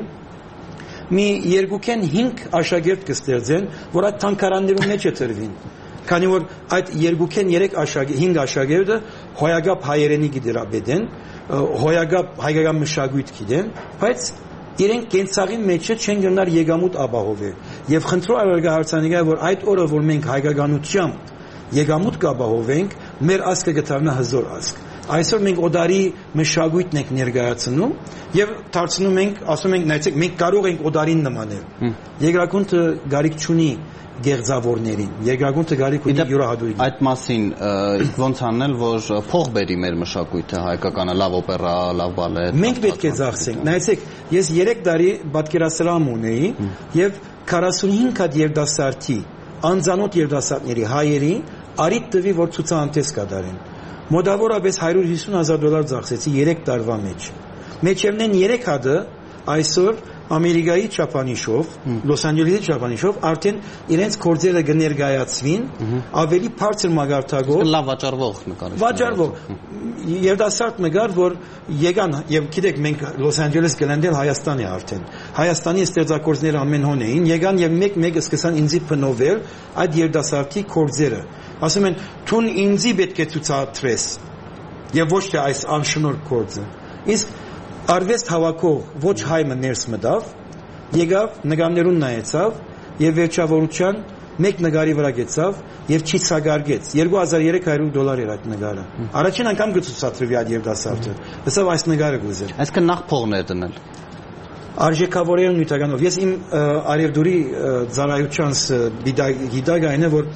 մի երկուքեն 5 աշակերտ կստեղծեն որ այդ թանկարաններում մեջ է տրվին քանի որ այդ երկուքեն 5 աշակերտը հոյագապ հայերենի գիտերաբեդեն հոյագապ հայկական մշակույթ գիտեն բայց իրենք կենցաղի մեջը չեն գնար եկամուտ ապահովել եւ խնդրում արարգահարցանիկա որ այդ օրը որ մենք հայկականությամբ եկամուտ կապահովենք մեր ասկը գտարնա հզոր ասկ այսօր մենք օդարի մշակույթն ենք ներկայացնում եւ դարձնում ենք ասում ենք նայեցեք մենք կարող ենք օդարին նմանել երկրագունդը գարիկ չունի գերձավորներին երկրագունդը գարիկ ունի յուրահատուկ այդ մասին ոնց անել որ փող բերի մեր մշակույթը հայկականը լավ օպերա լավ բալետ մենք պետք է ծախսենք նայեցեք ես 3 տարի պատկերասրահ ունեի եւ 45 հատ երդասարտի անձանոթ երդասարտների հայերի արիտ տվի որ ցուցահանդես կատարեն մոտավորապես $150,000 ծախսեցի 3 տարվա մեջ մեջևնեն 3 հատը այսօր Ամերիկայի չափանիշով, Լոս Անջելեսի չափանիշով արդեն իրենց կորձերը կներկայացվին ավելի բարձր մագարտակով լավ վաճառվող նկարիչ վաճառվող երդասարտ նկար որ եկան եւ գիտեք մենք Լոս Անջելես գլանդել Հայաստան է արդեն Հայաստանի ստեղծագործները ամեն հոն էին եկան եւ մեկ սկսան ինձի փնովել այդ երդասարտի կորձերը ասում են թուն ինձի պետք է ցուցադրես եւ ոչ թե այս անշնորհ կորձը իսկ Արվեստ հավաքող ոչ հայմը ներս մտավ, եկավ նկարներուն նայեցավ եւ վերջավորության մեկ նկարի վրա գեցավ եւ չցագարգեց $2,300 էր այդ նկարը։ Առաջին անգամ գցուցադրվի այդ երդասարտը։ Հեսավ այս նկարը գուզել։ Այսինքն նախ փողներ դնել։ Արժեքավորել նյութականով։ Ես իմ արևդուրի ծառայությանս գիտակ այն է որ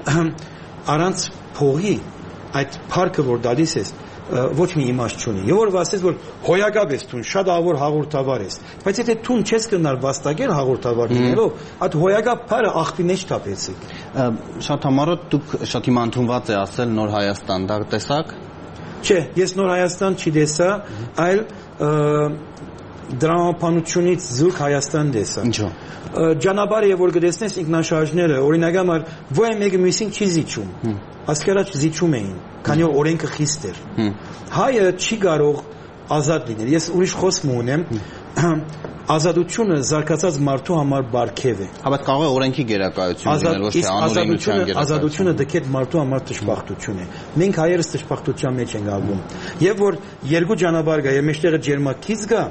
առանց փողի այդ парքը որ դալիս է ոչ մի իմաստ չունի։ Եվ որ ասես որ հոյակապ ես տուն, շատ ավոր հաղորդավար ես։ Բայց եթե տուն չես կնար վաստակել հաղորդավար լինելով, այդ հոյակապ բարը աղբի մեջ թափեցիք։ Շատ համառոտ դուք շատ հիմա ընդունված է ասել նոր Հայաստան, դա տեսակ։ Չէ, ես նոր Հայաստան չի տեսա, այլ դրամապանությունից զուրկ Հայաստան տեսա։ Ինչո՞։ Ճանապարհը որ գտեսնես ինքնաշարժները, օրինակամար ոչ մեկը մյուսին չի զիջում։ Ասկերաչ զիջում էին, քանի որ օրենքը խիստ էր։ Հայը չի կարող ազատ լինել։ Ես ուրիշ խոսք ունեմ, ազատությունը զարգացած մարդու համար բարգև է։ Բայց կարող է օրենքի գերակայություն լինել, ոչ թե անօրենության գերակայություն։ Ազատությունը դեպի մարդու համար դժբախտություն է։ Մենք հայերս դժբախտության մեջ ենք ապրում։ Եվ որ երկու ճանապարհ կա, եւ մեջտեղը ջերմակից կա,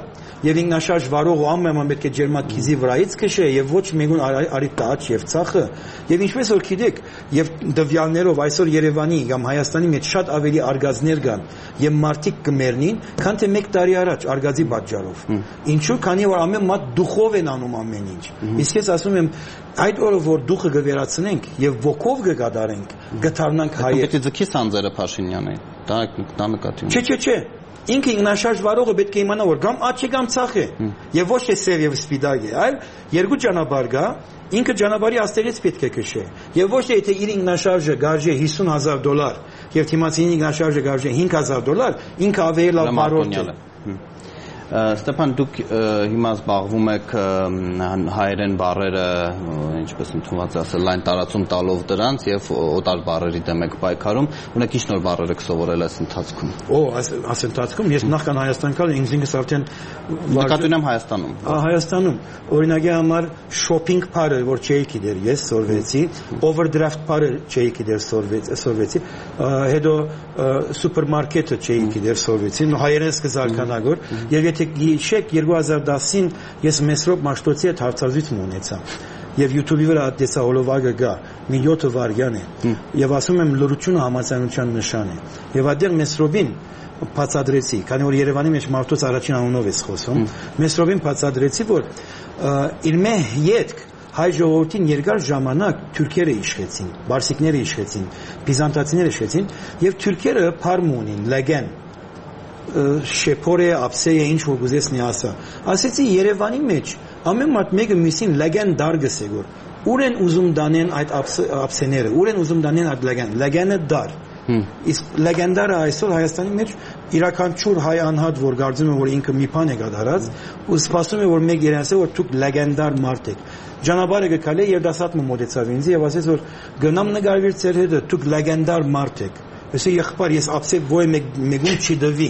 եւ ինքնաշարժ վարող ու ամեն պետք է ջերմակիզի վրայից քշե եւ ոչ մեկուն արի տաճ եւ ցախը եւ ինչպես որ գիտեք եւ դվյալներով այսօր Երևանի կամ Հայաստանի մեջ շատ ավելի արգազներ կան եւ մարդիկ կմեռնին քան թե 1 տարի առաջ արգազի պատճառով ինչու քանի որ ամեն մարդ դուխով են անում ամեն ինչ իսկ ես ասում եմ այդ օրը որ դուխը կվերացնենք եւ ոգով կգադարենք գտարնանք հայեր պետք է ձգի Սանձերը Փաշինյանը դա նկատի ունի չէ ինքը ինքնաշարժ վարողը պետք է իմանա որ կամ աչք է կամ ցախ է եւ ոչ թե սև եւ սպիտակ է այլ երկու ճանապարհ կա ինքը ճանապարհի աստերից պետք է քշե եւ ոչ թե եթե իր ինքնաշարժը գարժե $50,000 եւ թիմացին ինքնաշարժը գարժե $5,000 ինքը ավելի լավ բարոյ է Ստեփան դուք հիմա զբաղվում եք հայերեն բառերը ինչպես ընդունված է ասել լայն տարածում տալով դրանց եւ օտար բառերի դեմ եք պայքարում ունեք ինչ նոր բառեր եք սովորել այս ընթացքում այս ընթացքում ես նախքան Հայաստան գալ ինքս արդեն նկատի ունեմ Հայաստանում օրինակի համար shopping բառը որ չէի գիտեր ես սորվեցի overdraft բառը չէի գիտեր սորվեցի հետո սուպերմարկետը չէի գիտեր սորվեցի հայերեն սկզբանագոր եւ եթե գիշեք 2010-ին ես Մեսրոպ Մաշտոցի հետ հարցազրույց ունեցա եւ YouTube-ի վրա տեսա հոլովակը գա մի 7 վայրկյան է եւ ասում եմ լրությունը համացանության նշան է եւ այդտեղ Մեսրոպին բացադրեցի քանի որ Երևանի մեջ մարդոց առաջին անունով ես խոսում Մեսրոպին բացադրեցի որ իր հետ հայ ժողովրդին երկար ժամանակ թուրքերը իշխեցին բարսիկները իշխեցին բիզանտացիները իշխեցին եւ թուրքերը փարմ ունին լեգեն շեփորե ապսեյը ինչ որ գուզեսնի ասա ասեցի Երևանի մեջ ամեն մարդ մեկը միսին լեգենդար գսե որ ուր են ուզում դանեն այդ ապսեները ուր են ուզում դանեն այդ լեգենդը դար իսկ լեգենդարը այսօր Հայաստանի մեջ իրականչուր հայ անհատ որ գարձում է որ ինքը մի բան է գդարած ու սպասում է որ մեկ երեսը որ դուք լեգենդար մարդ եք ճանապարհը գկալե երդասարտ մոտեցավ ինձ եւ ասեց որ գնամ նկարվիր ծեր հետ դուք լեգենդար մարդ եք ասի եղբայր ես ապսե ոյ մեկուն չի դվի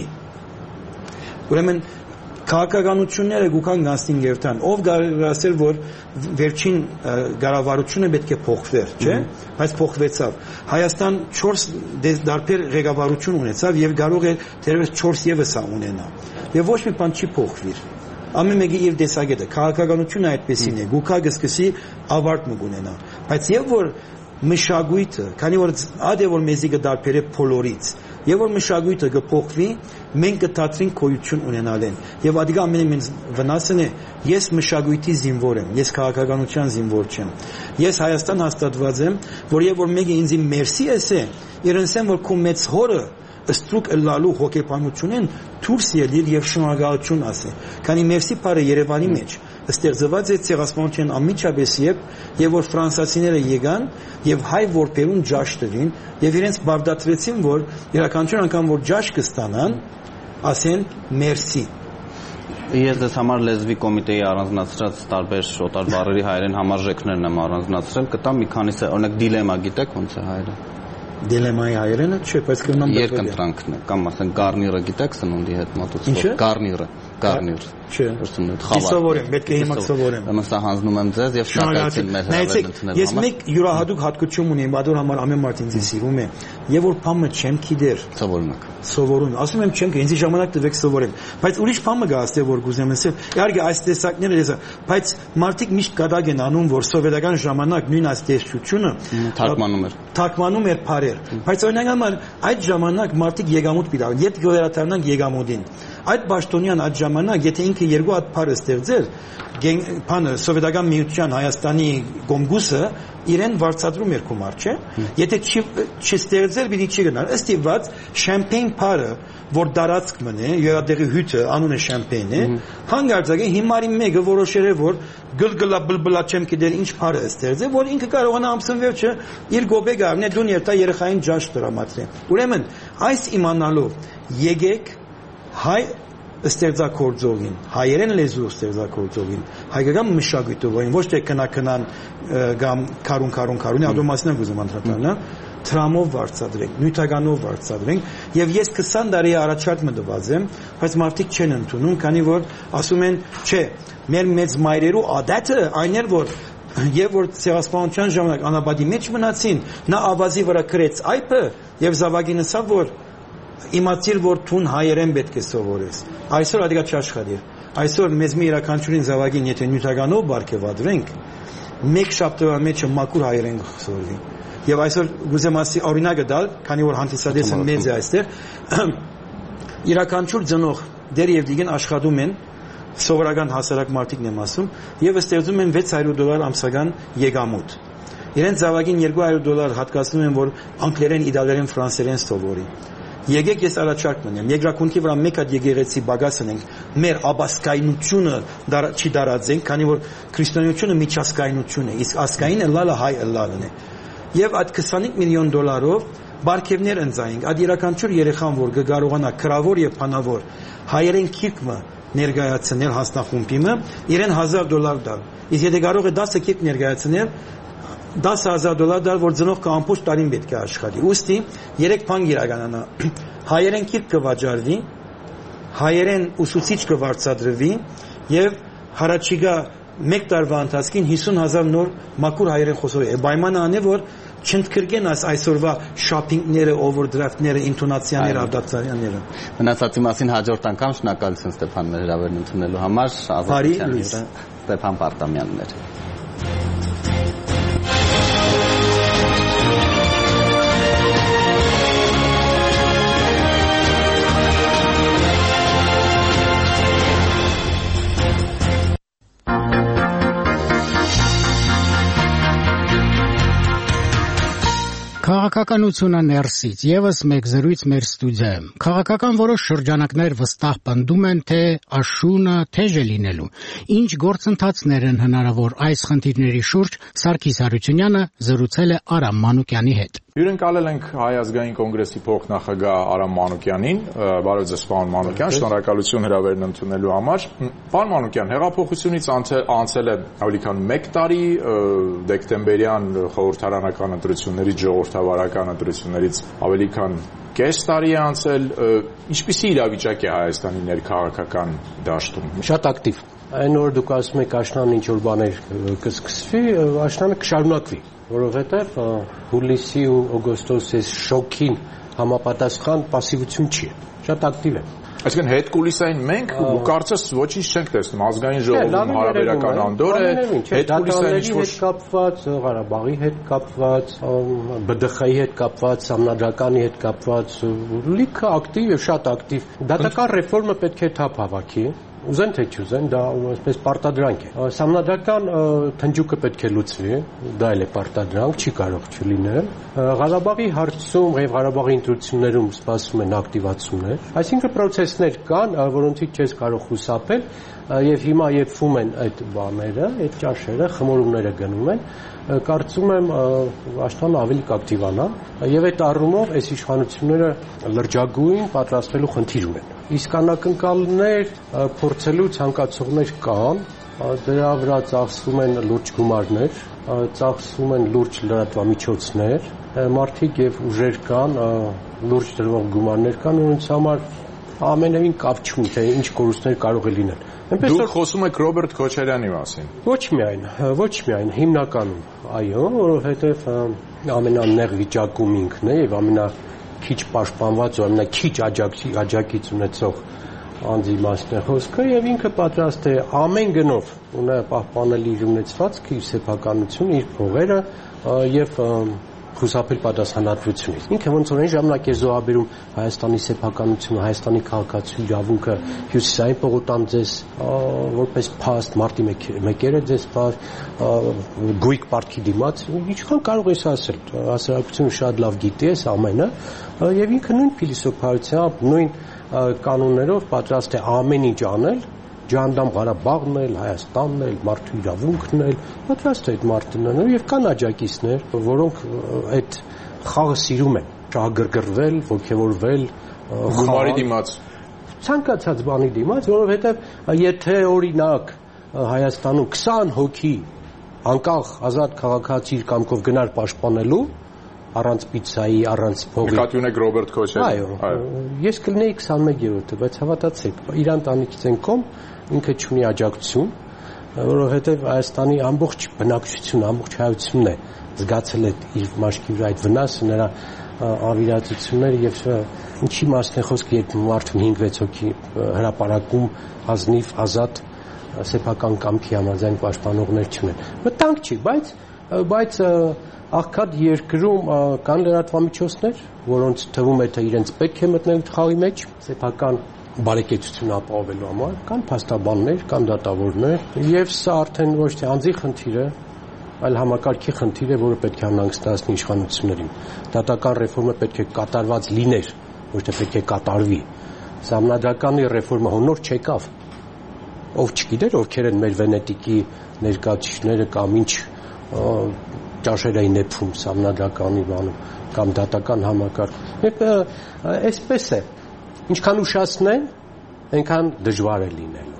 ուրեմն քաղաքականությունները գուքան գանստին երթան ով գարասել որ վերջին գարավարությունը պետք է փոխվեր չէ բայց փոխվեցավ Հայաստան 4 դարբեր ղեկավարություն ունեցավ եւ կարող է դեռևս 4 եւս ունենա եւ ոչ մի բան չի փոխվիր ամեն մեկի իր տեսակետը քաղաքականությունը այդպեսին է գուքա գսկսի ավարտ մգունենա բայց եւ որ մշակույթը քանի որ ադե որ մեզի կդարբերե փոլորից եւ որ մշակույթը կփոխվի մենք կդատրենք քույություն ունենալեն եւ ադիգա ամենին վնասն է ես մշակույթի զինվոր եմ ես քաղաքականության զինվոր չեմ ես Հայաստան հաստատված եմ որ եւ որ մեկը ինձ մերսի էսե իրենսեմ որ քո մեծ հորը ստրուկ լալու հոգեբանությունն դուրս ելիր եւ շնորհակալություն ասի քանի մերսի բարը Երևանի մեջ ստեղծված է ցեղասպանության ամիջապես եւ որ ֆրանսացիները եկան եւ հայ որբերուն ջաշ տվին եւ իրենց բարդացրեցին որ իրականություն անգամ որ ջաշ կստանան ասեն մերսի Ես դες համար լեզվի կոմիտեի առանձնացրած տարբեր օտար բառերի հայերեն համարժեքներն եմ առանձնացրել կտամ մի քանիսը օրինակ դիլեմա գիտեք ոնց է հայերը Դիլեմայի հայերենը չէ բայց կնամ երկընտրանքն է կամ ասեն գարնիրը գիտեք սնունդի հետ մոտեցող գարնիր չէ սովորեմ պետք է հիմա սովորեմ ուրեմն սա հանձնում եմ ձեզ եւ շնորհակալություն մեզ հրավերությունելու ես մեկ յուրահատուկ հատկություն ունեմ բադոր համար ամեն մարդ ինձ սիրում է եւ որ բամը չեմ գիտեր սովորում ասում եմ չեմ ինձ ժամանակ տվեք սովորեմ բայց ուրիշ բամը գա ասել որ գուզեմ ասել իհարկե այս տեսակները դեսա բայց մարդիկ միշտ կադակ են անում որ սովետական ժամանակ նույն այս տեսչությունը թարգմանում էր բարեր բայց օրինակ համար այդ ժամանակ մարդիկ եկամուտ պիտան եթե գոյատանանք եկամուտին այդ Պաշտոնյան այդ ժամանակ եթե ինքը երկու հատ բառ ստեղծեր բանը սովետական միության Հայաստանի գոմգուսը իրեն վարձատրում էր կոմար չէ եթե չստեղծեր պիտի չի գնար ըստ իված շամպեյն բառը որ դարածք մնե յուրադեղի հյութը անունը շամպեյն է հանգարձակ է հիմարի մեկը որոշել է որ գլգլա բլբլա չեմ գիտեր ինչ բառը ստեղծել որ ինքը կարողանա ամսնվեր չէ իր գոբեգ արնե դուն երթա երեխային ջաշ տրամադրի ուրեմն այս իմանալով եկեք հայ ստեղծագործողին հայերեն լեզու ստեղծագործողին հայկական մշակույթով ոչ թե կնան կամ քարուն ադոմասնակ ուզում անդրադառնա տրամով վարձատրենք նյութականով վարձատրենք եւ ես 20 տարի առաջարդ մտված եմ բայց մարդիկ չեն ընդունում քանի որ ասում են չէ մեր մեծ մայրերու ադատը այն էր որ եւ որ ցեղասպանության ժամանակ անաբադի մեջ մնացին նա ավազի վրա գրեց այփը եւ զավակին ասավ որ իմացիր որ թուն հայերեն պետք է սովորես։ Այսօր ադիգա չաշխատի։ Այսօր մեզ մի իրականությունին զավակին եթե նյութականով բարգեւադրենք, մեկ շաբթվա մեջը մաքուր հայերեն կսովորվի։ Եվ այսօր գուզեմ ասի օրինակը դալ, քանի որ հանդիսադեսը մեծ է այստեղ, իրականություն ծնող դեր եւ դիգեն աշխատում են սովորական հասարակ մարդիկն եմ ասում եւ ստեղծում են $600 ամսական եկամուտ։ Իրենց զավակին $200 հատկացնում են որ անգլերեն, իտալերեն, ֆրանսերեն սովորի։ Եկեք ես առաջարկ մնեմ։ Երկրակունքի վրա մեկ հատ եկեղեցի բագաս ունենք։ Մեր աբասկայնությունը չի դարածենք, քանի որ քրիստոնեությունը միջազգայնություն է, իսկ ասկայինը լալը հայ լալն է։ Եվ այդ $25 միլիոն բարգևներ ընծայինք, այդ իրականություն երեխան որ կկարողանա քրավոր եւ փանավոր հայերեն քիրքը ներկայացնել հասնախումբիմը, իրեն $1,000 տալ։ Իսկ եթե կարող է 10 քիրք ներկայացնել, $10,000 դալ որ ծնող կամպուս տարին պետք է աշխատի։ Ուստի 3 բան իրականանա։ Հայերեն քիրք կվաճառվի, հայերեն ուսուցիչ կվարձատրվի եւ հարաճիգա 1 տարվա ընթացքին 50,000 նոր մաքուր հայերեն խոսող է։ Պայմանը անե որ չընդգրկեն այսօրվա շոփինգները, օվերդրաֆտները, ինտոնացիաները, ադապտացիաները։ Մնացածի մասին հաջորդ անգամ շնորհակալություն Ստեփան մեր հրավերն ընդունելու համար։ Ազատության հյուրը Ստեփան Պարտամյանն էր։ Քաղաքականությունը ներսից եւս մեկ զրույց մեր ստուդիայում։ Քաղաքական որոշ շրջանակներ վստահ պնդում են, թե աշունը թեժ է լինելու։ Ինչ գործընթացներ են հնարավոր այս խնդիրների շուրջ Սարգիս Հարությունյանը զրուցել է Արամ Մանուկյանի հետ։ Հյուրընկալել ենք Հայ ազգային կոնգրեսի փոխնախագահ Արամ Մանուկյանին, բարև ձեզ պարոն Մանուկյան, շնորհակալություն հրավերն ընդունելու համար։ Պարոն Մանուկյան, հեղափոխությունից անցել է ավելի քան 1 տարի, դեկտեմբերյան խորհրդարանական ընտրություններից, ժողովրդավարական ընտրություններից ավելի քան կես տարի է անցել, ինչպիսի իրավիճակ է Հայաստանի ներքաղաքական դաշտում։ Շատ ակտիվ։ Այն որ դուք ասում եք աշնան ինչ որ բաներ կսկսվի, աշնանը կշարունակվի, որովհետև հուլիսի ու օգոստոսի շոկին համապատասխան պասիվություն չի։ Շատ ակտիվ է։ Այսինքն հետ կուլիսային մենք կարծես ոչինչ չենք տեսնում, ազգային ժողովում հարաբերական անդոր է, հետ կուլիսային ինչ-որ կապված, Ղարաբաղի հետ կապված, ԲԴԽ-ի հետ կապված, Սամնադրականի հետ կապված, լիքը ակտիվ եւ շատ ակտիվ։ Դատական ռեֆորմը պետք է թափ հավաքի։ Ուզեն թե չուզեն, դա այսպես պարտադրանք է։ Սամնադրական թնջուկը պետք է լուծվի, դա էլ է պարտադրանք, չի կարող չլինել։ Ղարաբաղի հարցում եւ Ղարաբաղի ընտրություններում սպասվում են ակտիվացումներ, այսինքն process-ներ կան, որոնցից չես կարող խուսափել, եւ հիմա եփվում են այդ բաները, այդ ճաշերը, խմորումները գնում են, կարծում եմ աշնանը ավելի կակտիվանա եւ այդ առումով այս իշխանությունները լրջագույն պատրաստվելու խնդիր ունեն։ Իսկ անակնկալներ փորձելու ցանկացողներ կան, դրա վրա ծախսվում են լուրջ գումարներ, ծախսվում են լուրջ լրատվամիջոցներ, մարդիկ եւ ուժեր կան, լուրջ դրվող գումարներ կան, որոնց համար ամենևին կապ չունի, թե ինչ կորուստներ կարող է լինել։ Դուք խոսում եք Ռոբերտ Քոչարյանի մասին։ Ոչ միայն, հիմնականում, այո, որովհետև ամենանեղ վիճակում ինքն է եւ ամենաքիչ պաշտպանված ու ամենաքիչ աջակից ունեցող անձի մասն է խոսքը եւ ինքը պատրաստ է ամեն գնով ունե պահպանել իր ունեցվածքը, իր սեփականությունը, իր փողերը եւ խուսափել պատասխանատվությունից։ Ինքը ոնց որ այն ժամանակ էր զոհաբերում Հայաստանի սեփականությունը, Հայաստանի քաղաքացու իրավունքը, հյուսիսային պողոտան ձեզ որպես փաստ մարտի մեկերը ձեզ գույք պարտքի դիմաց, ինչքան կարող ես ասել, հասարակությունը շատ լավ գիտի այս ամենը, եւ ինքը նույն փիլիսոփայությամբ, նույն կանոններով պատրաստ է ամեն ինչ անել Ջանդամ Ղարաբաղն էլ, Հայաստանն էլ, մարդու իրավունքն էլ, պատրաստ է այդ մարդկանց եւ կան աջակիցներ, որոնք այդ խաղը սիրում են, շահագրգռվել, ոգևորվել, գումարի դիմաց, ցանկացած բանի դիմաց, որովհետեւ եթե օրինակ Հայաստանում 20 հոգի անկախ ազատ քաղաքացի իր կամքով գնար պաշտպանելու առանց պիցայի, առանց փողի։ Նկատի ունեք Ռոբերտ Քոչարյանը։ Այո, ես կլինեի 21-րդը, բայց հավատացեք, իր ընտանիքից են կողմ ինքը չունի աջակցություն, որովհետև Հայաստանի ամբողջ բնակչությունը, ամբողջ հայությունն է զգացել այդ իր մաշկի վրա այդ վնասը, նրա ավիրացությունները եւ ինչի մասն է խոսքը, երբ մարդուն 5-6 հոգի հրապարակում ազնիվ ազատ սեփական կամքի համաձայն պաշտպանողներ չունեն։ Վտանգ չի, բայց աղքատ երկրում կան լրատվամիջոցներ, որոնց թվում է թե իրենց պետք է մտնել խաղի մեջ սեփական բարեկեցություն ապահովելու համար, կան փաստաբաններ, կան դատավորներ, եւ սա արդեն ոչ թե անձի խնդիր է, այլ համակարգի խնդիր է, որը պետք է անհանգստացնի իշխանություններին։ Դատական ռեֆորմը պետք է կատարված լիներ, ոչ թե պետք է կատարվի։ Սահմանադրականի ռեֆորմը հոնոր չեկավ։ Ով չգիտեր, ովքեր են մեր Վենետիկի ներկայացուցիչները կամ ինչ ճաշեր էին նեփում սահմանադրականի բանում կամ դատական համակարգ։ Այսպես է։ Ինչքան ուշացնեն, այնքան դժվար է լինելու։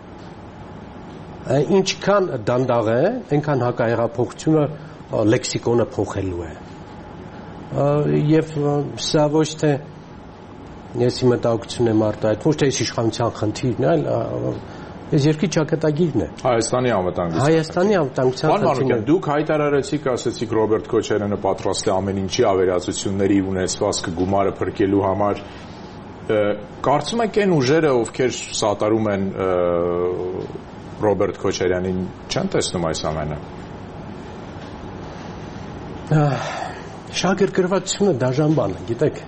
Ինչքան դանդաղեն, այնքան հակահեղափոխությունը լեքսիկոնը փոխելու է։ Եվ սա ոչ թե ես իմ մտահոգությունն եմ արտահայտում, ոչ թե այս իշխանության խնդիրն է, այլ այս երկրի ճակատագիրն է։ Հայաստանի անվտանգության խնդիրը։ Դուք հայտարարեցիք, ասեցիք Ռոբերտ Քոչարյանը պատրաստ է ամեն ինչի ավերածությունների ունեցվածքը գումարը փրկելու համար։ Կարծում եք այն ուժերը, ովքեր սատարում են Ռոբերտ Քոչարյանին, չեն տեսնում այս ամենը։ Շահագրգռվածությունը դաժան բան է, գիտեք։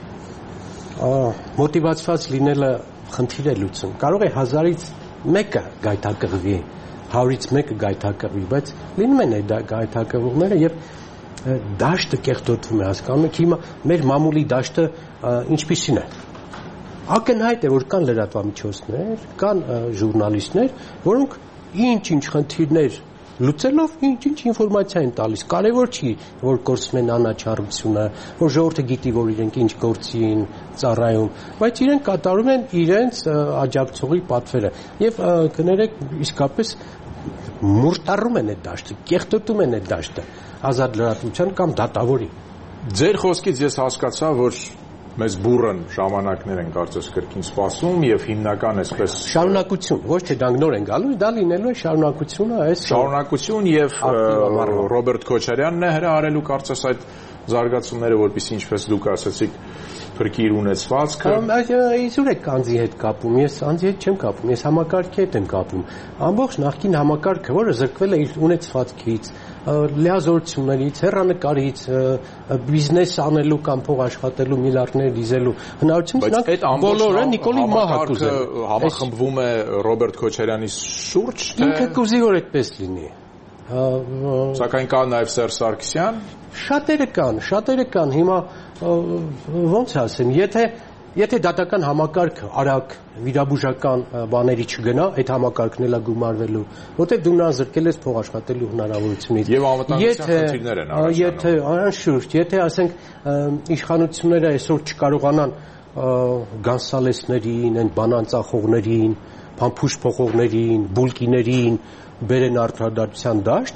Մոտիվացված լինելը խնդիր է լուծում։ Կարող է 1000-ից 1-ը գայթակղվի, 100-ից 1-ը գայթակղվի, բայց լինում են այդ գայթակղողները եւ դաշտը կեղտոտվում է, հասկանում եք, հիմա մեր մամուլի դաշտը ինչպիսին է։ Ակնհայտ է, որ կան լրատվամիջոցներ, կան ժուրնալիստներ, որոնք ինչ-ինչ խնդիրներ լուծելով ինչ-ինչ ինֆորմացիա են տալիս։ Կարևոր չի, որ կորցնում են անաչառությունը, որ ժողովուրդը գիտի, որ իրենք ինչ գործի են ծառայում, բայց իրենք կատարում են իրենց աջակցողի պատվերը։ Եվ կներեք, իսկապես մուրտառում են այդ դաշտը, կեղտոտում են այդ դաշտը ազատ լրատվության կամ դատավորի։ Ձեր խոսքից ես հասկացա, որ մեզ բուրըն ժամանակներ են կարծես կրկին սպասում եւ հիմնական այսպես շարունակություն, ոչ թե դրանք նոր են գալու, դա լինելու է շարունակությունը, այս շարունակություն եւ Ռոբերտ Քոչարյանն է հրահարելու կարծես այդ զարգացումները, որպեսզի ինչպես դուք ասացիք, փրկի իր ունեցվածքը։ Իզուր եք անձի հետ կապում, ես անձի հետ չեմ կապում, ես համակարգի հետ եմ կապում։ Ամբողջ նախկին համակարգը, որը զրկվել է իր ունեցվածքից, լիազորություններից, հեռանկարից, բիզնես անելու կամ փող աշխատելու, միլիարդներ դիզելու հնարավորությունից, նրանք բոլորը Նիկոլի մահը կուզեն։ Համախմբվում է Ռոբերտ Քոչարյանի շուրջ, թե ինքը կուզի որ այդպես լինի։ Սակայն կա նաև Սերժ Սարգսյան։ Շատերը կան։ Հիմա ոնց ասեմ, եթե դատական համակարգը արագ վիրաբուժական բաների չգնա, այդ համակարգն էլ է գումարվելու, որտեղ դու նրան զրկել ես փող աշխատելու հնարավորությունից։ Եվ անվտանգության խնդիրներ են առաջանում։ Անշուշտ, եթե ասենք իշխանությունները այսօր չկարողանան գանսալեսներին, այն բանան ծախողներին, փամփուշտ փոխողներին, բուլկիներին բերեն արդարադատության դաշտ,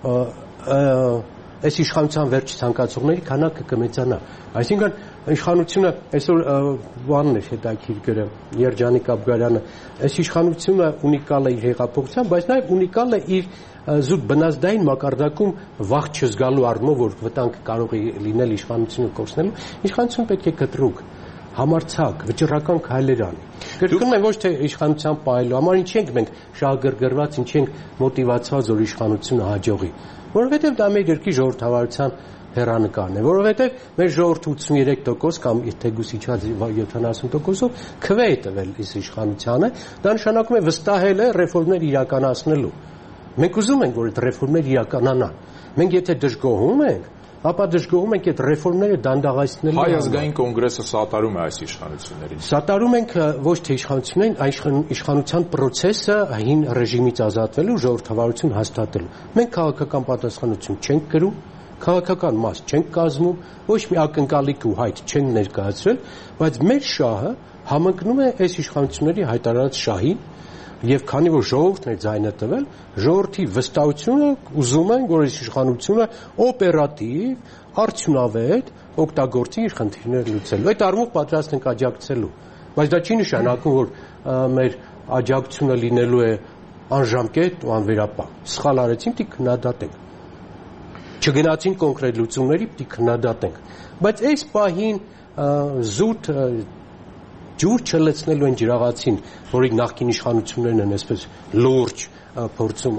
այս իշխանության վերջ ցանկացողների քանակը կմեծանա։ Այսինքն իշխանությունը այսօր բանն է հետաքրքիր գրը Երջանիկ Աբգարյանը, այս իշխանությունը ունիկալ է իր հեղափոխությամբ, բայց նաև ունիկալ է իր զուտ բնազդային մակարդակում վաղ չզգալու առումով, որ վտանգ կարող է լինել իշխանությունը կորցնելու, իշխանությունը պետք է կտրուկ համարձակ, վճռական քայլեր անի։ Կրկնում եմ, ոչ թե իշխանության պահելու համար, ինչ ենք մենք շահագրգռված, ինչ ենք մոտիվացված, որ իշխանությունը հաջողի, որովհետև դա մեր երկրի ժողովրդավարության հեռանկարն է, որովհետև մեր ժողովուրդը 83% կամ թեկուզ իջած 70%-ով քվե է տվել այս իշխանությանը, դա նշանակում է վստահել է ռեֆորմներ իրականացնելու։ Մենք ուզում ենք, որ այդ ռեֆորմները իրականանան։ Մենք եթե դժգոհում ենք, ապա դժգոհում ենք այդ ռեֆորմները դանդաղացնելու։ Հայ ազգային կոնգրեսը սատարում է այս իշխանություններին։ Սատարում ենք ոչ թե իշխանություններին, այլ իշխանության process-ը հին ռեժիմից ազատվելու, ժողովրդավարություն հաստատելու։ Մենք քաղաքական պատասխանատվություն չենք կրում, քաղաքական մաս չենք կազմում, ոչ մի ակնկալիք ու հայտ չենք ներկայացրել, բայց մեր շահը համընկնում է այս իշխանությունների հայտարարած շահին, եւ քանի որ ժողովուրդն է ձայնը տվել, ժողովրդի վստահությունը ուզում են, որ այս իշխանությունը օպերատիվ, արդյունավետ օգտագործի իր խնդիրները լուծելու։ Այդ առումով պատրաստ ենք աջակցելու, բայց դա չի նշանակում, որ մեր աջակցությունը լինելու է անժամկետ ու անվերապահ։ Սխալ արեցին, դի քննադատենք։ Չգնացին կոնկրետ լուծումների, պիտի քննադատենք։ Բայց այս պահին զուտ ջուր չլցնելու են ջրաղացին, որի նախկին իշխանություններն են այսպես լուրջ փորձում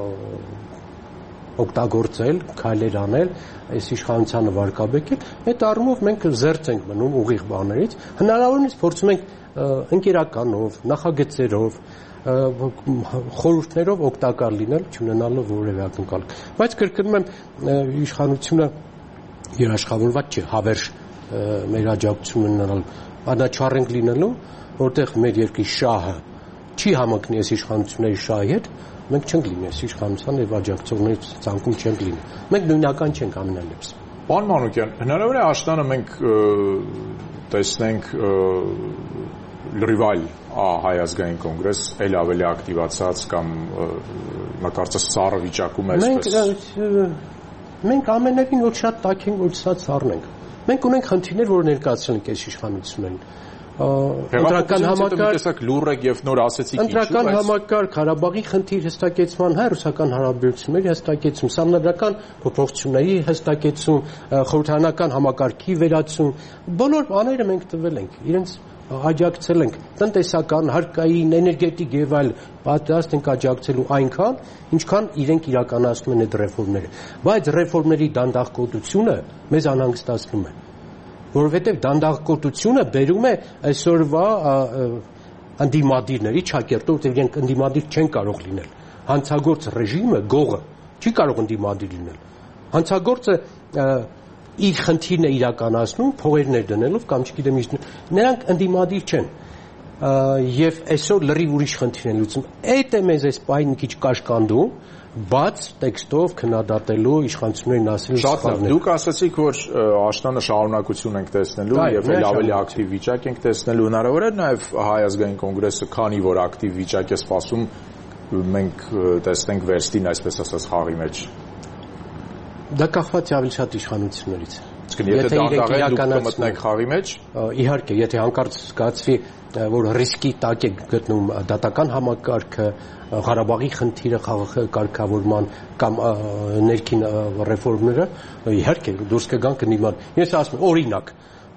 օգտագործել, քայլեր անել, այս իշխանությանը վարկաբեկել, այդ առումով մենք զերծ ենք մնում ուղիղ բաներից, հնարավորինս փորձում ենք ընկերականով, նախագծերով, խորհուրդներով օգտակար լինել, չունենալով որևէ ակնկալիք։ Բայց կրկնում եմ, իշխանությունը երաշխավորված չէ հավերժ մեր աջակցություն ունենալ, անաչառենք լինելու, որտեղ մեր երկրի շահը չի համընկնի այս իշխանությունների շահի հետ, մենք չենք լինի այս իշխանության եւ աջակցողների ցանկում չենք լինի։ Մենք նույնական չենք ամենալեւս։ Պարոն Մանուկյան, հնարավոր է աշտանը մենք տեսնենք լրիվալ հայ ազգային կոնգրես ել ավելի ակտիվացած կամ մակարծած սառը վիճակում է այսպես։ Մենք ամենևին որ շատ տաք ենք, որ սա սառնենք։ Մենք ունենք խնդիրներ, որ ներկայացնենք այս իշխանություններին։ Ընտրական համակարգ լուր եք եւ նոր ասեցիք ինչու, ընտրական համակարգ, Ղարաբաղի խնդիր հստակեցման, հայ-ռուսական հարաբերությունների հստակեցում, սահմանադրական փոփոխությունների հստակեցում, խորհրդարանական համակարգի վերացում, բոլոր բաները մենք տվել ենք, իրենց աջակցել ենք, տնտեսական, հարկային, էներգետիկ եւ այլ պատրաստ ենք աջակցելու այնքան, ինչքան իրենք իրականացնում են այդ ռեֆորմները, բայց ռեֆորմների դանդաղկոտությունը մեզ անհանգստացնում է, որովհետեւ դանդաղկոտությունը բերում է այսօրվա անդիմադիրների ճակերտով, որտեղ իրենք անդիմադիր չեն կարող լինել։ Հանցագործ ռեժիմը, գողը չի կարող անդիմադիր լինել։ Հանցագործը իր խնդիրն է իրականացնում փողերներ դնելով կամ չգիտեմ ինչ նրանք ընդդիմադիր չեն եւ այսօր լրիվ ուրիշ խնդիր են լուծում այդ է մեզ այս պահին մի քիչ կաշկանդում բաց տեքստով քննադատելու իշխանություններին ասելու շատ դուք ասացիք որ աշտանը շարունակություն ենք տեսնելու եւ ավելի ակտիվ վիճակ ենք տեսնելու հնարավոր է նաեւ հայ ազգային կոնգրեսը քանի որ ակտիվ վիճակ է սպասում մենք տեսնենք վերստին այսպես ասած խաղի մեջ Դա կախված է ավելի շատ իշխանություններից։ Իսկ եթե դանդաղեն դուք կմտնեք խաղի մեջ, իհարկե, եթե հանկարծ զգացվի, որ ռիսկի տակ է գտնում դատական համակարգը, Ղարաբաղի խնդիրը կարգավորման կամ ներքին ռեֆորմները, իհարկե դուրս կգան կնիման։ Ես ասում եմ, օրինակ,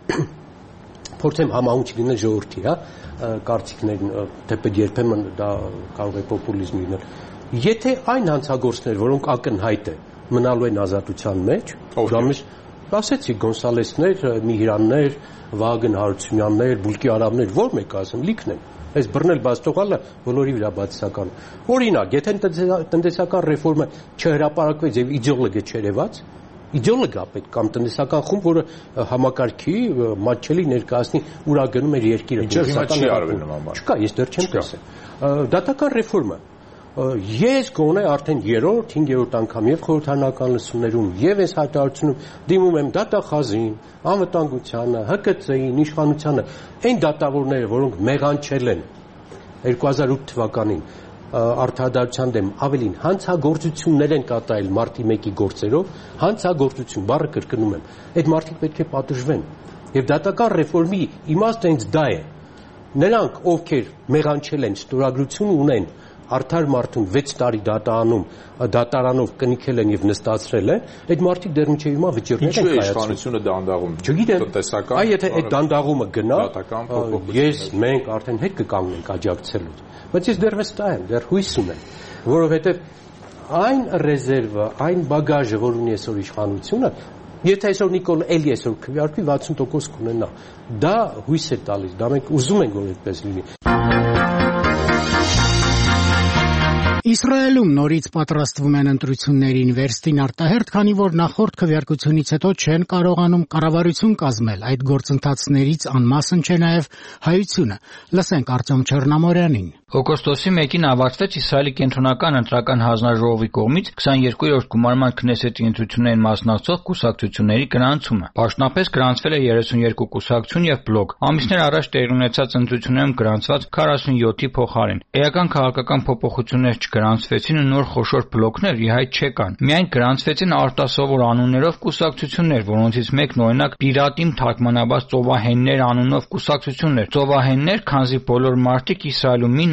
փորձեմ համահունչ լինել ժողովրդի, կարծիքներին, թեպետ երբեմն դա կարող է պոպուլիզմ լինել։ Եթե այն հանցագործներ, որոնք ակնհայտ է մնալու են ազատության մեջ, ուրեմն ասեցի Գոնսալեսներ, Միհրաններ, Վահագն Հարությունյաններ, Բուլկի արաբներ, որ մեկ ասեմ, լիքն են։ Այս բռնել բաց թողալը բոլորի վրա բացասական։ Օրինակ, եթե տնտեսական ռեֆորմը չհրապարակվեց եւ իդեոլոգիա չերևաց, իդեոլոգիա պետք կամ տնտեսական խումբ, որը համակարգի մատչելի ներկայացնի ուրա գնում էր երկիրը։ Ինչը հիմա չի արվել նման բան։ Չկա, ես դեռ չեմ տեսել։ Դատական ռեֆորմը Ես գոնե արդեն 3-րդ, 5-րդ անգամ եւ խորհրդարանական լսումներում եւ այս հայտարարությունում դիմում եմ դատախազին, անվտանգությանը, ՀԿՑ-ին, իշխանությանը, այն դատավորները, որոնք մեղանչել են 2008 թվականին արդարադատության դեմ ավելին հանցագործություններ են կատարել մարտի 1-ի գործերով, հանցագործություն բառը կրկնում եմ, այդ մարդիկ պետք է պատժվեն եւ դատական ռեֆորմի իմաստը հենց դա է։ Նրանք, ովքեր մեղանչել են, ստորագրություն ունեն Արդար մարդուն 6 տարի դատարանով կնիքել են եւ նստացրել են, այդ մարդիկ դեռ մինչեւ հիմա վճիռներ են կայացնում։ Ինչու է իշխանությունը դանդաղում։ Չգիտեմ, տնտեսական։ Այ եթե այդ դանդաղումը գնա, ես փոփոխություններ։ մենք արդեն հետ կկանգնենք աջակցելու։ Բայց ես դեռ վստահ եմ, դեռ հույս ունեմ, որովհետեւ այն ռեզերվը, այն բագաժը, որ ունի այսօր իշխանությունը, եթե այսօր Նիկոլ էլի այսօր քվեարկվի 60% կունենա։ Դա հույս է տալիս, դա մենք ուզում ենք որ այդպես լինի։ Իսրայելում նորից պատրաստվում են ընտրություններին վերստին արտահերթ, քանի որ նախորդ քվեարկությունից հետո չեն կարողանում կառավարություն կազմել։ Այդ գործընթացներից անմասն չէ նաև հայությունը։ Լսենք Արտյոմ Չեռնամորյանին։ Օգոստոսի 1-ին ավարտվեց Իսրայելի կենտրոնական ընտրական հանձնաժողովի կողմից 22-րդ գումարման քնեսետի ընտրություններին մասնակցող կուսակցությունների գրանցումը։ Պաշտոնապես գրանցվել է 32 կուսակցություն եւ բլոկ։ Ամիսներ առաջ տեղի ունեցած ընտրություններում գրանցված 47-ի փոխարեն։ Էական քաղաքական փոփոխություններ չգրանցվեցին ու նոր խոշոր բլոկներ ի հայտ չեկան։ Միայն գրանցվեցին արտասովոր անուններով կուսակցություններ, որոնցից մեկն օրինակ Պիրատիմ թարգմանաբաց ծովահեններ անունով կուսակցությունն էր։ Ծովահեններ, քանզի բոլոր մարդիկ Իսրայելում մի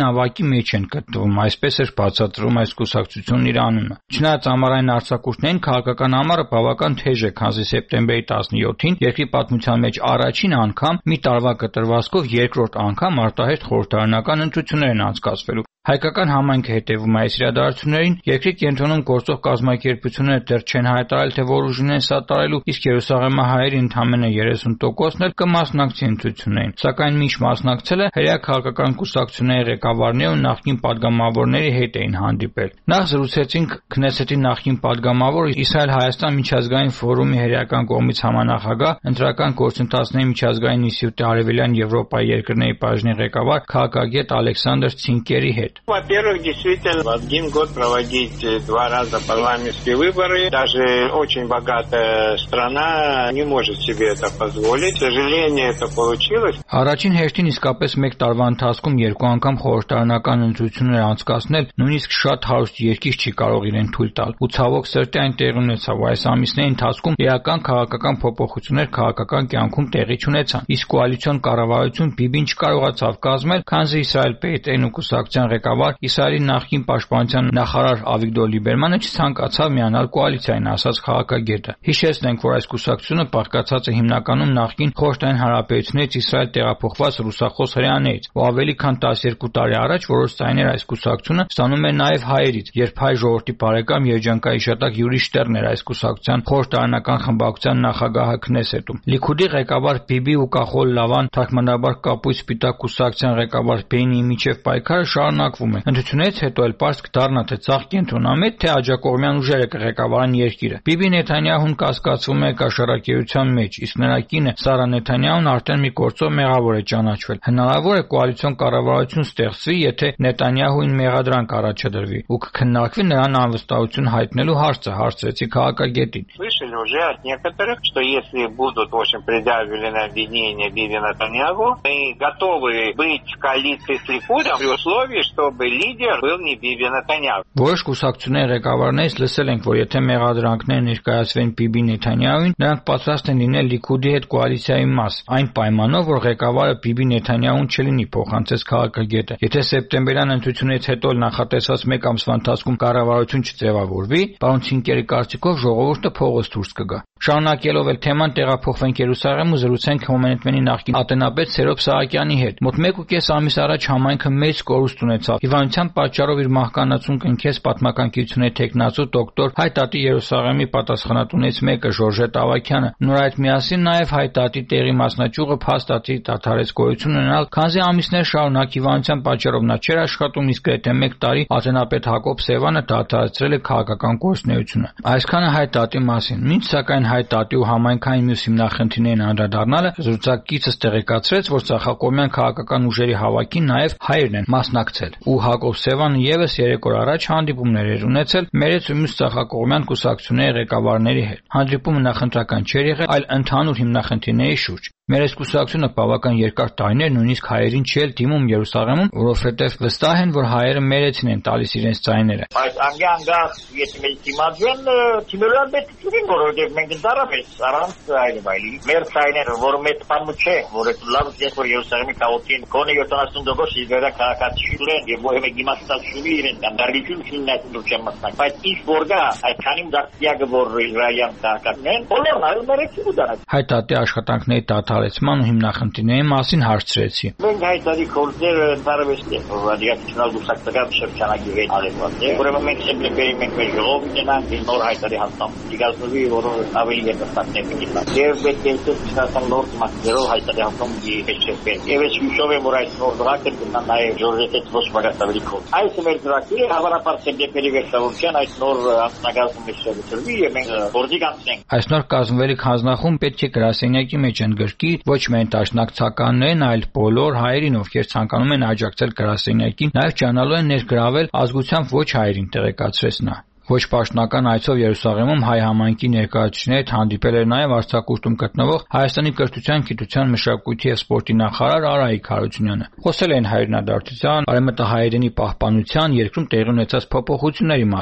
ավակի մեջ են գտնվում, այսպես էր բացատրում այս կուսակցությունն իր անունը։ Չնայած ամառային արձակուրդներին քաղաքական ամառը բավական թեժ է, քանզի սեպտեմբերի 17-ին երկրի պատմության մեջ առաջին անգամ մի տարվա կտրվածքով երկրորդ անգամ արտահերթ խորհրդարանական ընտրություններ են անցկացվելու։ Հայկական համայնքը հետևում է այս իրադարձություններին, երկրի կենտրոնում գործող կազմակերպությունները դեռ չեն հայտարարել, թե որ ուժին են սատարելու, իսկ երուսաղեմահայերի ընդամենը 30%-ն էլ կմասնակցի ընտրություններին։ Սակայն մինչ մասնակցելը հրեա քաղաքական կուսակցությունների ղեկավարների ու նախկին падգամավորների հետ էին հանդիպել։ Նախ զրուցեցինք Քնեսեթի նախկին падգամավոր Իսրայել-Հայաստան միջազգային ֆորումի հրեական կողմից համանախագահ, ընտրական գործընթացների միջազգային ինստիտուտի Արևելյան Եվրոպայի երկրների բաժնի ղեկավար քաղաքագետ Ալեքսանդր Ցինկերի հետ։ Во-первых, действительно, в один год проводить 2 раза парламентские выборы, даже очень богатая страна не может себе это позволить. К сожалению, это получилось. Առաջին հերթին իսկապես մեկ տարվա ընթացքում 2 անգամ խորհրդարանական ընտրություններ անցկացնել նույնիսկ շատ հարուստ երկիր չի կարող իրեն թույլ տալ։ Ու ցավոք սրտի այն տեղի ունեցավ, այս ամիսների ընթացքում իրական քաղաքական փոփոխություններ քաղաքական կյանքում տեղի չունեցան։ Իսկ կոալիցիոն կառավարություն Բիբին չկարողացավ կազմել, քանզի Իսրայել Պետերն ու կուսակցության ղեկավար Իսրայելի նախկին պաշտպանության նախարար Ավիգդոր Լիբերմանը չցանկացավ միանալ կոալիցիային, ասաց քաղաքագետը։ Հիշեցնենք, որ այս կուսակցությունը բաղկացած է հիմնականում նախկին խորհրդային հանրապետությունից Իսրայել տեղափոխված ռուսախոս հրեաներից, ու ավելի քան 12 տարի առաջ որոշ ձայներ այս կուսակցությունը ստանում էր նաև հայերից, երբ հայ ժողովրդի բարեկամ երջանկայի հիշատակ Յուրի Շտերն էր այս կուսակցության խորհրդարանական խմբակցության նախագահը Քնեսետում։ Լիքուդի ղեկավար Բիբի ու Կախոլ Լավան թարգմանաբար կապույտ սպիտակ կուսակցության ղեկավար Բեյնիի միջև պայքարը շարունակվում է։ Ընտրությունից հետո էլ պարզ կդառնա, թե ցախ կենտրոնամետ, թե աջակողմյան ուժերը կղեկավարեն երկիրը։ Բիբի Նեթանյահուն կասկածվում է կաշառակերության մեջ, իսկ նրա կինը Սարա Նեթանյահուն արդեն մի գործով մեղավոր է ճանաչվել։ Հնարավոր է կոալիցիոն կառավարություն ստեղծվի, եթե Նեթանյահուին մեղադրանք առաջադրվի ու կքննարկվի նրան անվստահություն հայտնելու հարցը, հարցրեցի քաղաքագետին։ Слышали уже от некоторых, что если будут, в общем, предъявлены обвинения Биби Нетаньяху, мы готовы быть в коалиции с Ликудом при условии, чтобы лидер был не Биби Нетаньяху. Որոշ կուսակցությունների ղեկավարներից լսել ենք, որ եթե մեղադրանքներ ներկայացվեն Բիբի Նեթանյահուին, նրանք պատրաստ են լինել Լիկուդի հետ կոալիցիայի մաս, այն պայմանով, որ ղեկավարը Բիբի Նեթանյահուն չլինի, փոխանցեց քաղաքագետը։ Եթե սեպտեմբերյան ընտրությունից հետո նախատեսած 1 ամսվա ընթացքում կառավարություն չձևավորվի, պարոն Ցինկերի կարծիքով ժողովուրդը փողոց դուրս կգա։ Շարունակելով էլ թեման տեղափոխվենք Երուսաղեմ ու զրուցենք Հոմենետմենի նախկին ատենապետ Սերոբ Սահակյանի հետ։ Մոտ 1.5 ամիս առաջ համայնքը մեծ կորուստ ունեցավ։ Հիվանդության պատճառով իր մահկանացուն կնքեց պատմական գիտությունների տեխնացու դոկտոր Հայտատի Երուսաղեմի պատասխանատուներից մեկը Ժորժետ Ավագյանը։ Նոր այդ միասին նաև Հայտատի տեղի մասնաճյուղը փաստացի դադարեց գոյություն ունենալ, քանզի ամիսներ շարունակ հիվանդության պատճառով նա չէր աշխատում, իսկ գրեթե 1 տարի ատենապետ Հակոբ Սևանը դադարեցրել է քաղաքական գործունեությունը։ Այսքանը Հայտատի մասին։ Մինչ սակայն Հայտատի ու համայնքային մյուս հիմնախնդիրներին անդրադառնալը զրուցակիցս տեղեկացրեց, որ ցախակոմյան քաղաքական ուժերի հավաքին նաև հայերն են մասնակցել։ Ու Հակոբ Սևանը եւս 3 օր առաջ հանդիպումներ էր ունեցել Մերեց ու մյուս ցախակողմյան կուսակցությունների ղեկավարների հետ։ Հանդիպումը նախընտրական չէր եղել, այլ ընդհանուր հիմնախնդիրների շուրջ։ Մերեց կուսակցությունը բավական երկար տարիներ նույնիսկ հայերին չէր դիմում Երուսաղեմում, որովհետև վստահ են, որ հայերը Մերեցին են տալիս իրենց ձայները։ Բայց անգանգ եթե մենք դիմադրեն թիմերան պետքին որովհետև մենք դարավես առանց այլևայլի մեր ձայները որ մեծ բան չէ, որ լավ է որ Երուսաղեմի քաղաքին կոնե 70% իդեա քաղաքացիներ եւ ոհեմե գիմաստացուի իրեն դարիչուն շիննած դուք մասնակ։ Բայց ինչ որ գա այդքանին դարձիագը որ Իսրայելյան քաղաքացիներն բոլորն այլ Մերեցի ու դարած։ Հայտատի աշխատանքների դադարեցման ու հիմնախնդիրների մասին հարցրեցի։ Մենք հայտարարի կորձերը բարվեստի ռադիացիոնալ դուսակտական շրջանագի վեր արևած է։ Ուրեմն մենք սեպտեմբերի մենք մեր ժողովին ենք նոր հայտարարի հասնում։ Դիգազնովի որ ավելի երկաստներ կգիտեն։ Եվ պետք է ստացան նոր մասերով հայտարարի հասնում դիեչեպ։ Եվ ես հիշով եմ որ այս նոր դրակը կնա նաև ժորժետի ոչ բաղացավի կոդ։ Այս մեր դրակը հավանաբար սեպտեմբերի վերջավորության այս նոր անցնագազում շրջանի եւ մենք գործի կանցնենք։ Այս նոր կազմվելիք հանձնախումբ պետք է գրասենյակի մեջ ընդգրկի ոչ միայն տաշնակցականներն, այլ բոլոր հայերին, ովքեր ցանկանում են աջակցել գրասենյակին, նաև ճանալու են ներգրավել ազգությամբ ոչ հայերին, տեղեկացրեց նա։ Ոչ պաշտոնական այցով Երուսաղեմում հայ համայնքի ներկայացուցիչների հետ հանդիպել էր նաև արձակուրդում գտնվող Հայաստանի կրթության, գիտության, մշակույթի և սպորտի նախարար Արայիկ Հարությունյանը։ Խոսել են հայրենադարձության, արևմտահայերենի պահպանության, երկրում տեղի ունեցած փոփոխությունների մասին։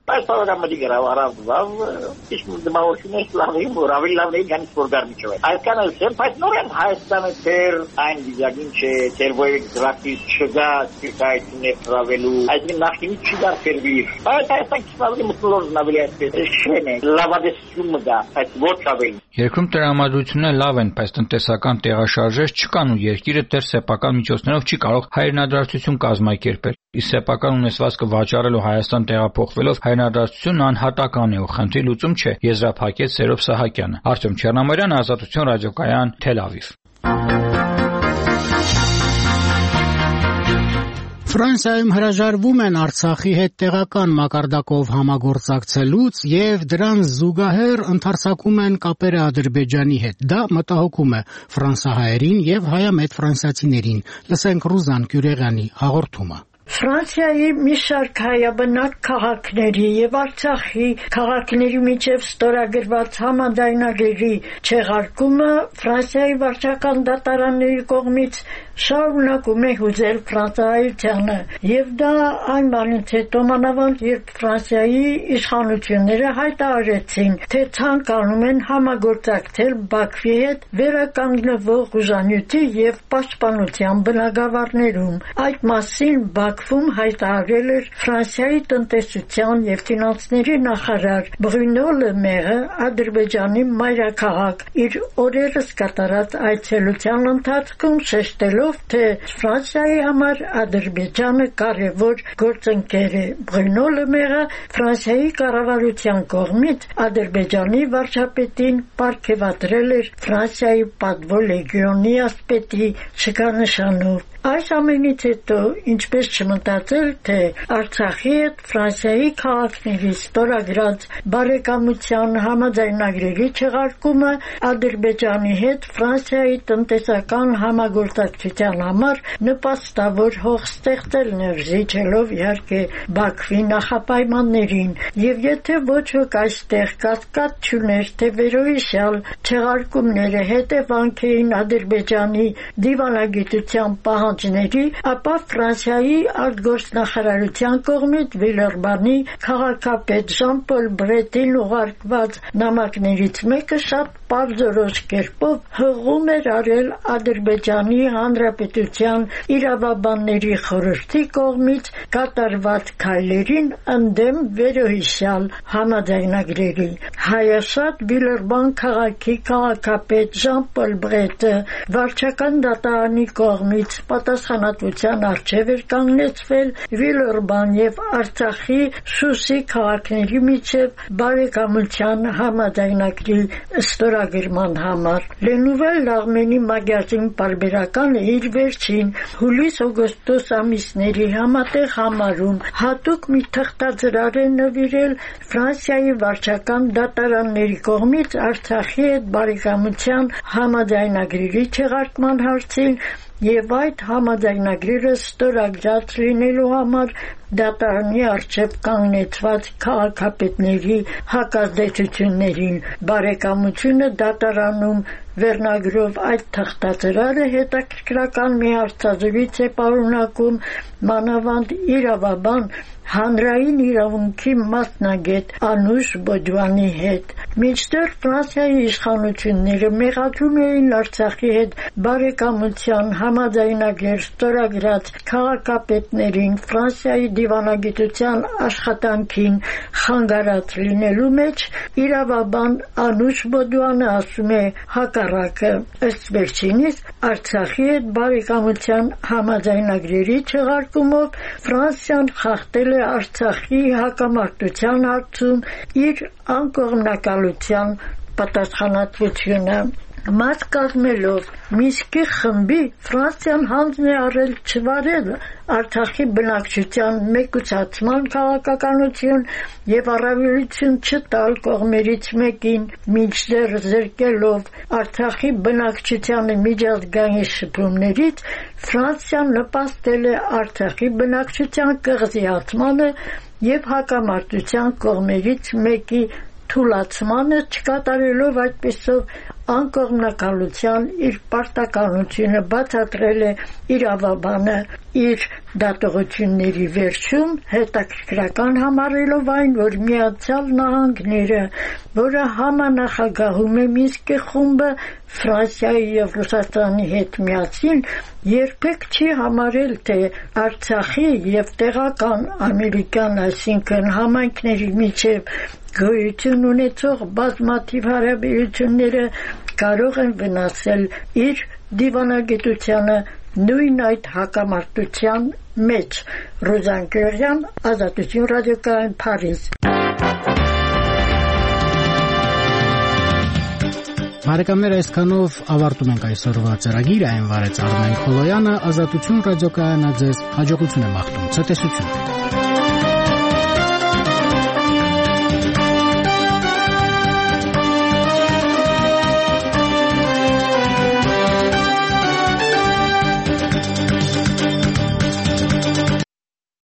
Բայց բավականին գրավարավ իսկ դմավորությունից լավին որ ավելի լավն է գանից որ գարմիչով է այսքան էլ բայց նորեն Հայաստանը դեռ այն վիճակին չէ դեռ ոյ դրակի չգա ցիկայտին է ծավալու այսինքն նախինի չդար ֆերվիր բայց այստեղ ավելի մտորն ավելի այսպես շենե լավադեսում գա այդ ոչ ավելի Երկրում տրամադրությունները լավ են, բայց տնտեսական տեղաշարժեր չկան ու երկիրը դեռ սեփական միջոցներով չի կարող հայրենադարձություն կազմակերպել։ Իսկ սեփական ունեցվածքը վաճառելու Հայաստան տեղափոխվելով հայրենադարձությունն անհատական է ու խնդրի լուծում չէ, եզրափակեց Սերոբ Սահակյանը։ Արտյոմ Չեռնամարյան, Ազատություն ռադիոկայան, Թել Ավիվ։ Ֆրանսիայում հրաժարվում են Արցախի հետ տեղական մակարդակով համագործակցելուց եւ դրան զուգահեռ ընդարձակում են կապերը Ադրբեջանի հետ։ Դա մտահոգում է ֆրանսահայերին եւ հայամետ ֆրանսիացիներին։ Լսենք Ռուզան Կյուրեղյանի հաղորդումը։ Ֆրանսիայի մի շարք հայաբնակ քաղաքների եւ Արցախի քաղաքների միջև ստորագրված համաձայնագրերի չեղարկումը Ֆրանսիայի վարչական դատարանների կողմից շարունակում է հուզել ֆրանսահայությանը եւ դա այն բանից հետո մանավանդ երբ Ֆրանսիայի իշխանությունները հայտարարեցին թե ցանկանում են համագործակցել Բաքվի հետ վերականգնվող ուժանյութի եւ պաշտպանության բնագավառներում այդ մասին Բաքվում հայտարարել էր Ֆրանսիայի տնտեսության եւ ֆինանսների նախարար Բրունո Լը Մերը Ադրբեջանի մայրաքաղաք իր օրերս կատարած այցելության ընթացքում շեշտելով թե Ֆրանսիայի համար Ադրբեջանը կարևոր գործընկեր է Բրունո Լը Մերը Ֆրանսիայի կառավարության կողմից Ադրբեջանի վարչապետին պարգևատրել էր Ֆրանսիայի պատվո լեգիոնի ասպետի շքանշանով Այս ամենից հետո ինչպես չմտածել, թե Արցախի հետ Ֆրանսիայի քաղաքների ստորագրած բարեկամության համաձայնագրերի չեղարկումը Ադրբեջանի հետ Ֆրանսիայի տնտեսական համագործակցության համար նպաստավոր հող ստեղծելն է զիջելով իհարկե Բաքվի նախապայմաններին եւ եթե ոչ ոք այստեղ կասկած չուներ, թե վերոհիշյալ չեղարկումները հետևանք էին Ադրբեջանի դիվանագիտության ապա Ֆրանսիայի արտգործնախարարության կողմից Վիլերբանի քաղաքապետ Ժան-Պոլ Բրետին ուղարկված նամակներից մեկը շատ պարզորոշ կերպով հղում էր արել Ադրբեջանի Հանրապետության իրավաբանների խորհրդի կողմից կատարված քայլերին ընդդեմ վերոհիշյալ համաձայնագրերի։ Հայաշատ Վիլերբան քաղաքի քաղաքապետ Ժան-Պոլ Բրետը վարչական դատարանի կողմից պատասխանատվության առջև էր կանգնեցվել Վիլերբան եւ Արցախի Շուշի քաղաքների միջև բարեկամության համաձայնագրի ստորագրման համար։ Le Nouvel Arménie մագազին պարբերականը իր վերջին հուլիս-օգոստոս ամիսների համատեղ համարում հատուկ մի թղթածրար է նվիրել Ֆրանսիայի վարչական դատարանների կողմից Արցախի հետ բարեկամության համաձայնագրերի չեղարկման հարցին եւ այդ համաձայնագրերը ստորագրած լինելու համար դատարանի առջև կանգնեցված քաղաքապետների հակազդեցություններին բարեկամությունը դատարանում վերնագրով այդ թղթածրարը հետաքրքրական մի հարցազրույց է պարունակում մանավանդ իրավաբան հանրային իրավունքի մասնագետ Անուշ Բոդվանի հետ։ Մինչդեռ Ֆրանսիայի իշխանությունները մեղադրում էին Արցախի հետ բարեկամության համաձայնագրեր ստորագրած քաղաքապետերին Ֆրանսիայի դիվանագիտության աշխատանքին խանգարած լինելու մեջ, իրավաբան Անուշ Բոդվանը ասում է հակառակը։ Ըստ վերջինիս Արցախի հետ բարեկամության համաձայնագրերի չեղարկումով Ֆրանսիան խախտել է Արցախի հակամարտության հարցում իր անկողմնակալության պատասխանատվությունը։ Մաս կազմելով Մինսկի խմբի Ֆրանսիան հանձն է առել չվարել Արցախի բնակչության մեկուսացման քաղաքականություն եւ առավելություն չտալ կողմերից մեկին, մինչդեռ զրկելով Արցախի բնակչությանը միջազգային շփումներից, Ֆրանսիան նպաստել է Արցախի բնակչության կղզիացմանը եւ հակամարտության կողմերից մեկի թուլացմանը, չկատարելով այդպիսով անկողմնակալության իր պարտականությունը բացատրել է իրավաբանը։ իր դատողությունների վերջում հետաքրքրական համարելով այն, որ Միացյալ Նահանգները, որը համանախագահում է Մինսկի խումբը Ֆրանսիայի եւ Ռուսաստանի հետ միասին, երբեք չի համարել, թե Արցախի եւ տեղական ամերիկյան, այսինքն համայնքների միջև գոյություն ունեցող բազմաթիվ հարաբերությունները կարող են վնասել իր դիվանագիտությանը նույն այդ հակամարտության մեջ։ Ռոզան Գյորյան, Ազատություն ռադիոկայան, Փարիզ։ Բարեկամներ, այսքանով ավարտում ենք այսօրվա ծրագիրը, այն վարեց Արմեն Խոլոյանը, Ազատություն ռադիոկայանը ձեզ հաջողություն է մաղթում, ցտեսություն։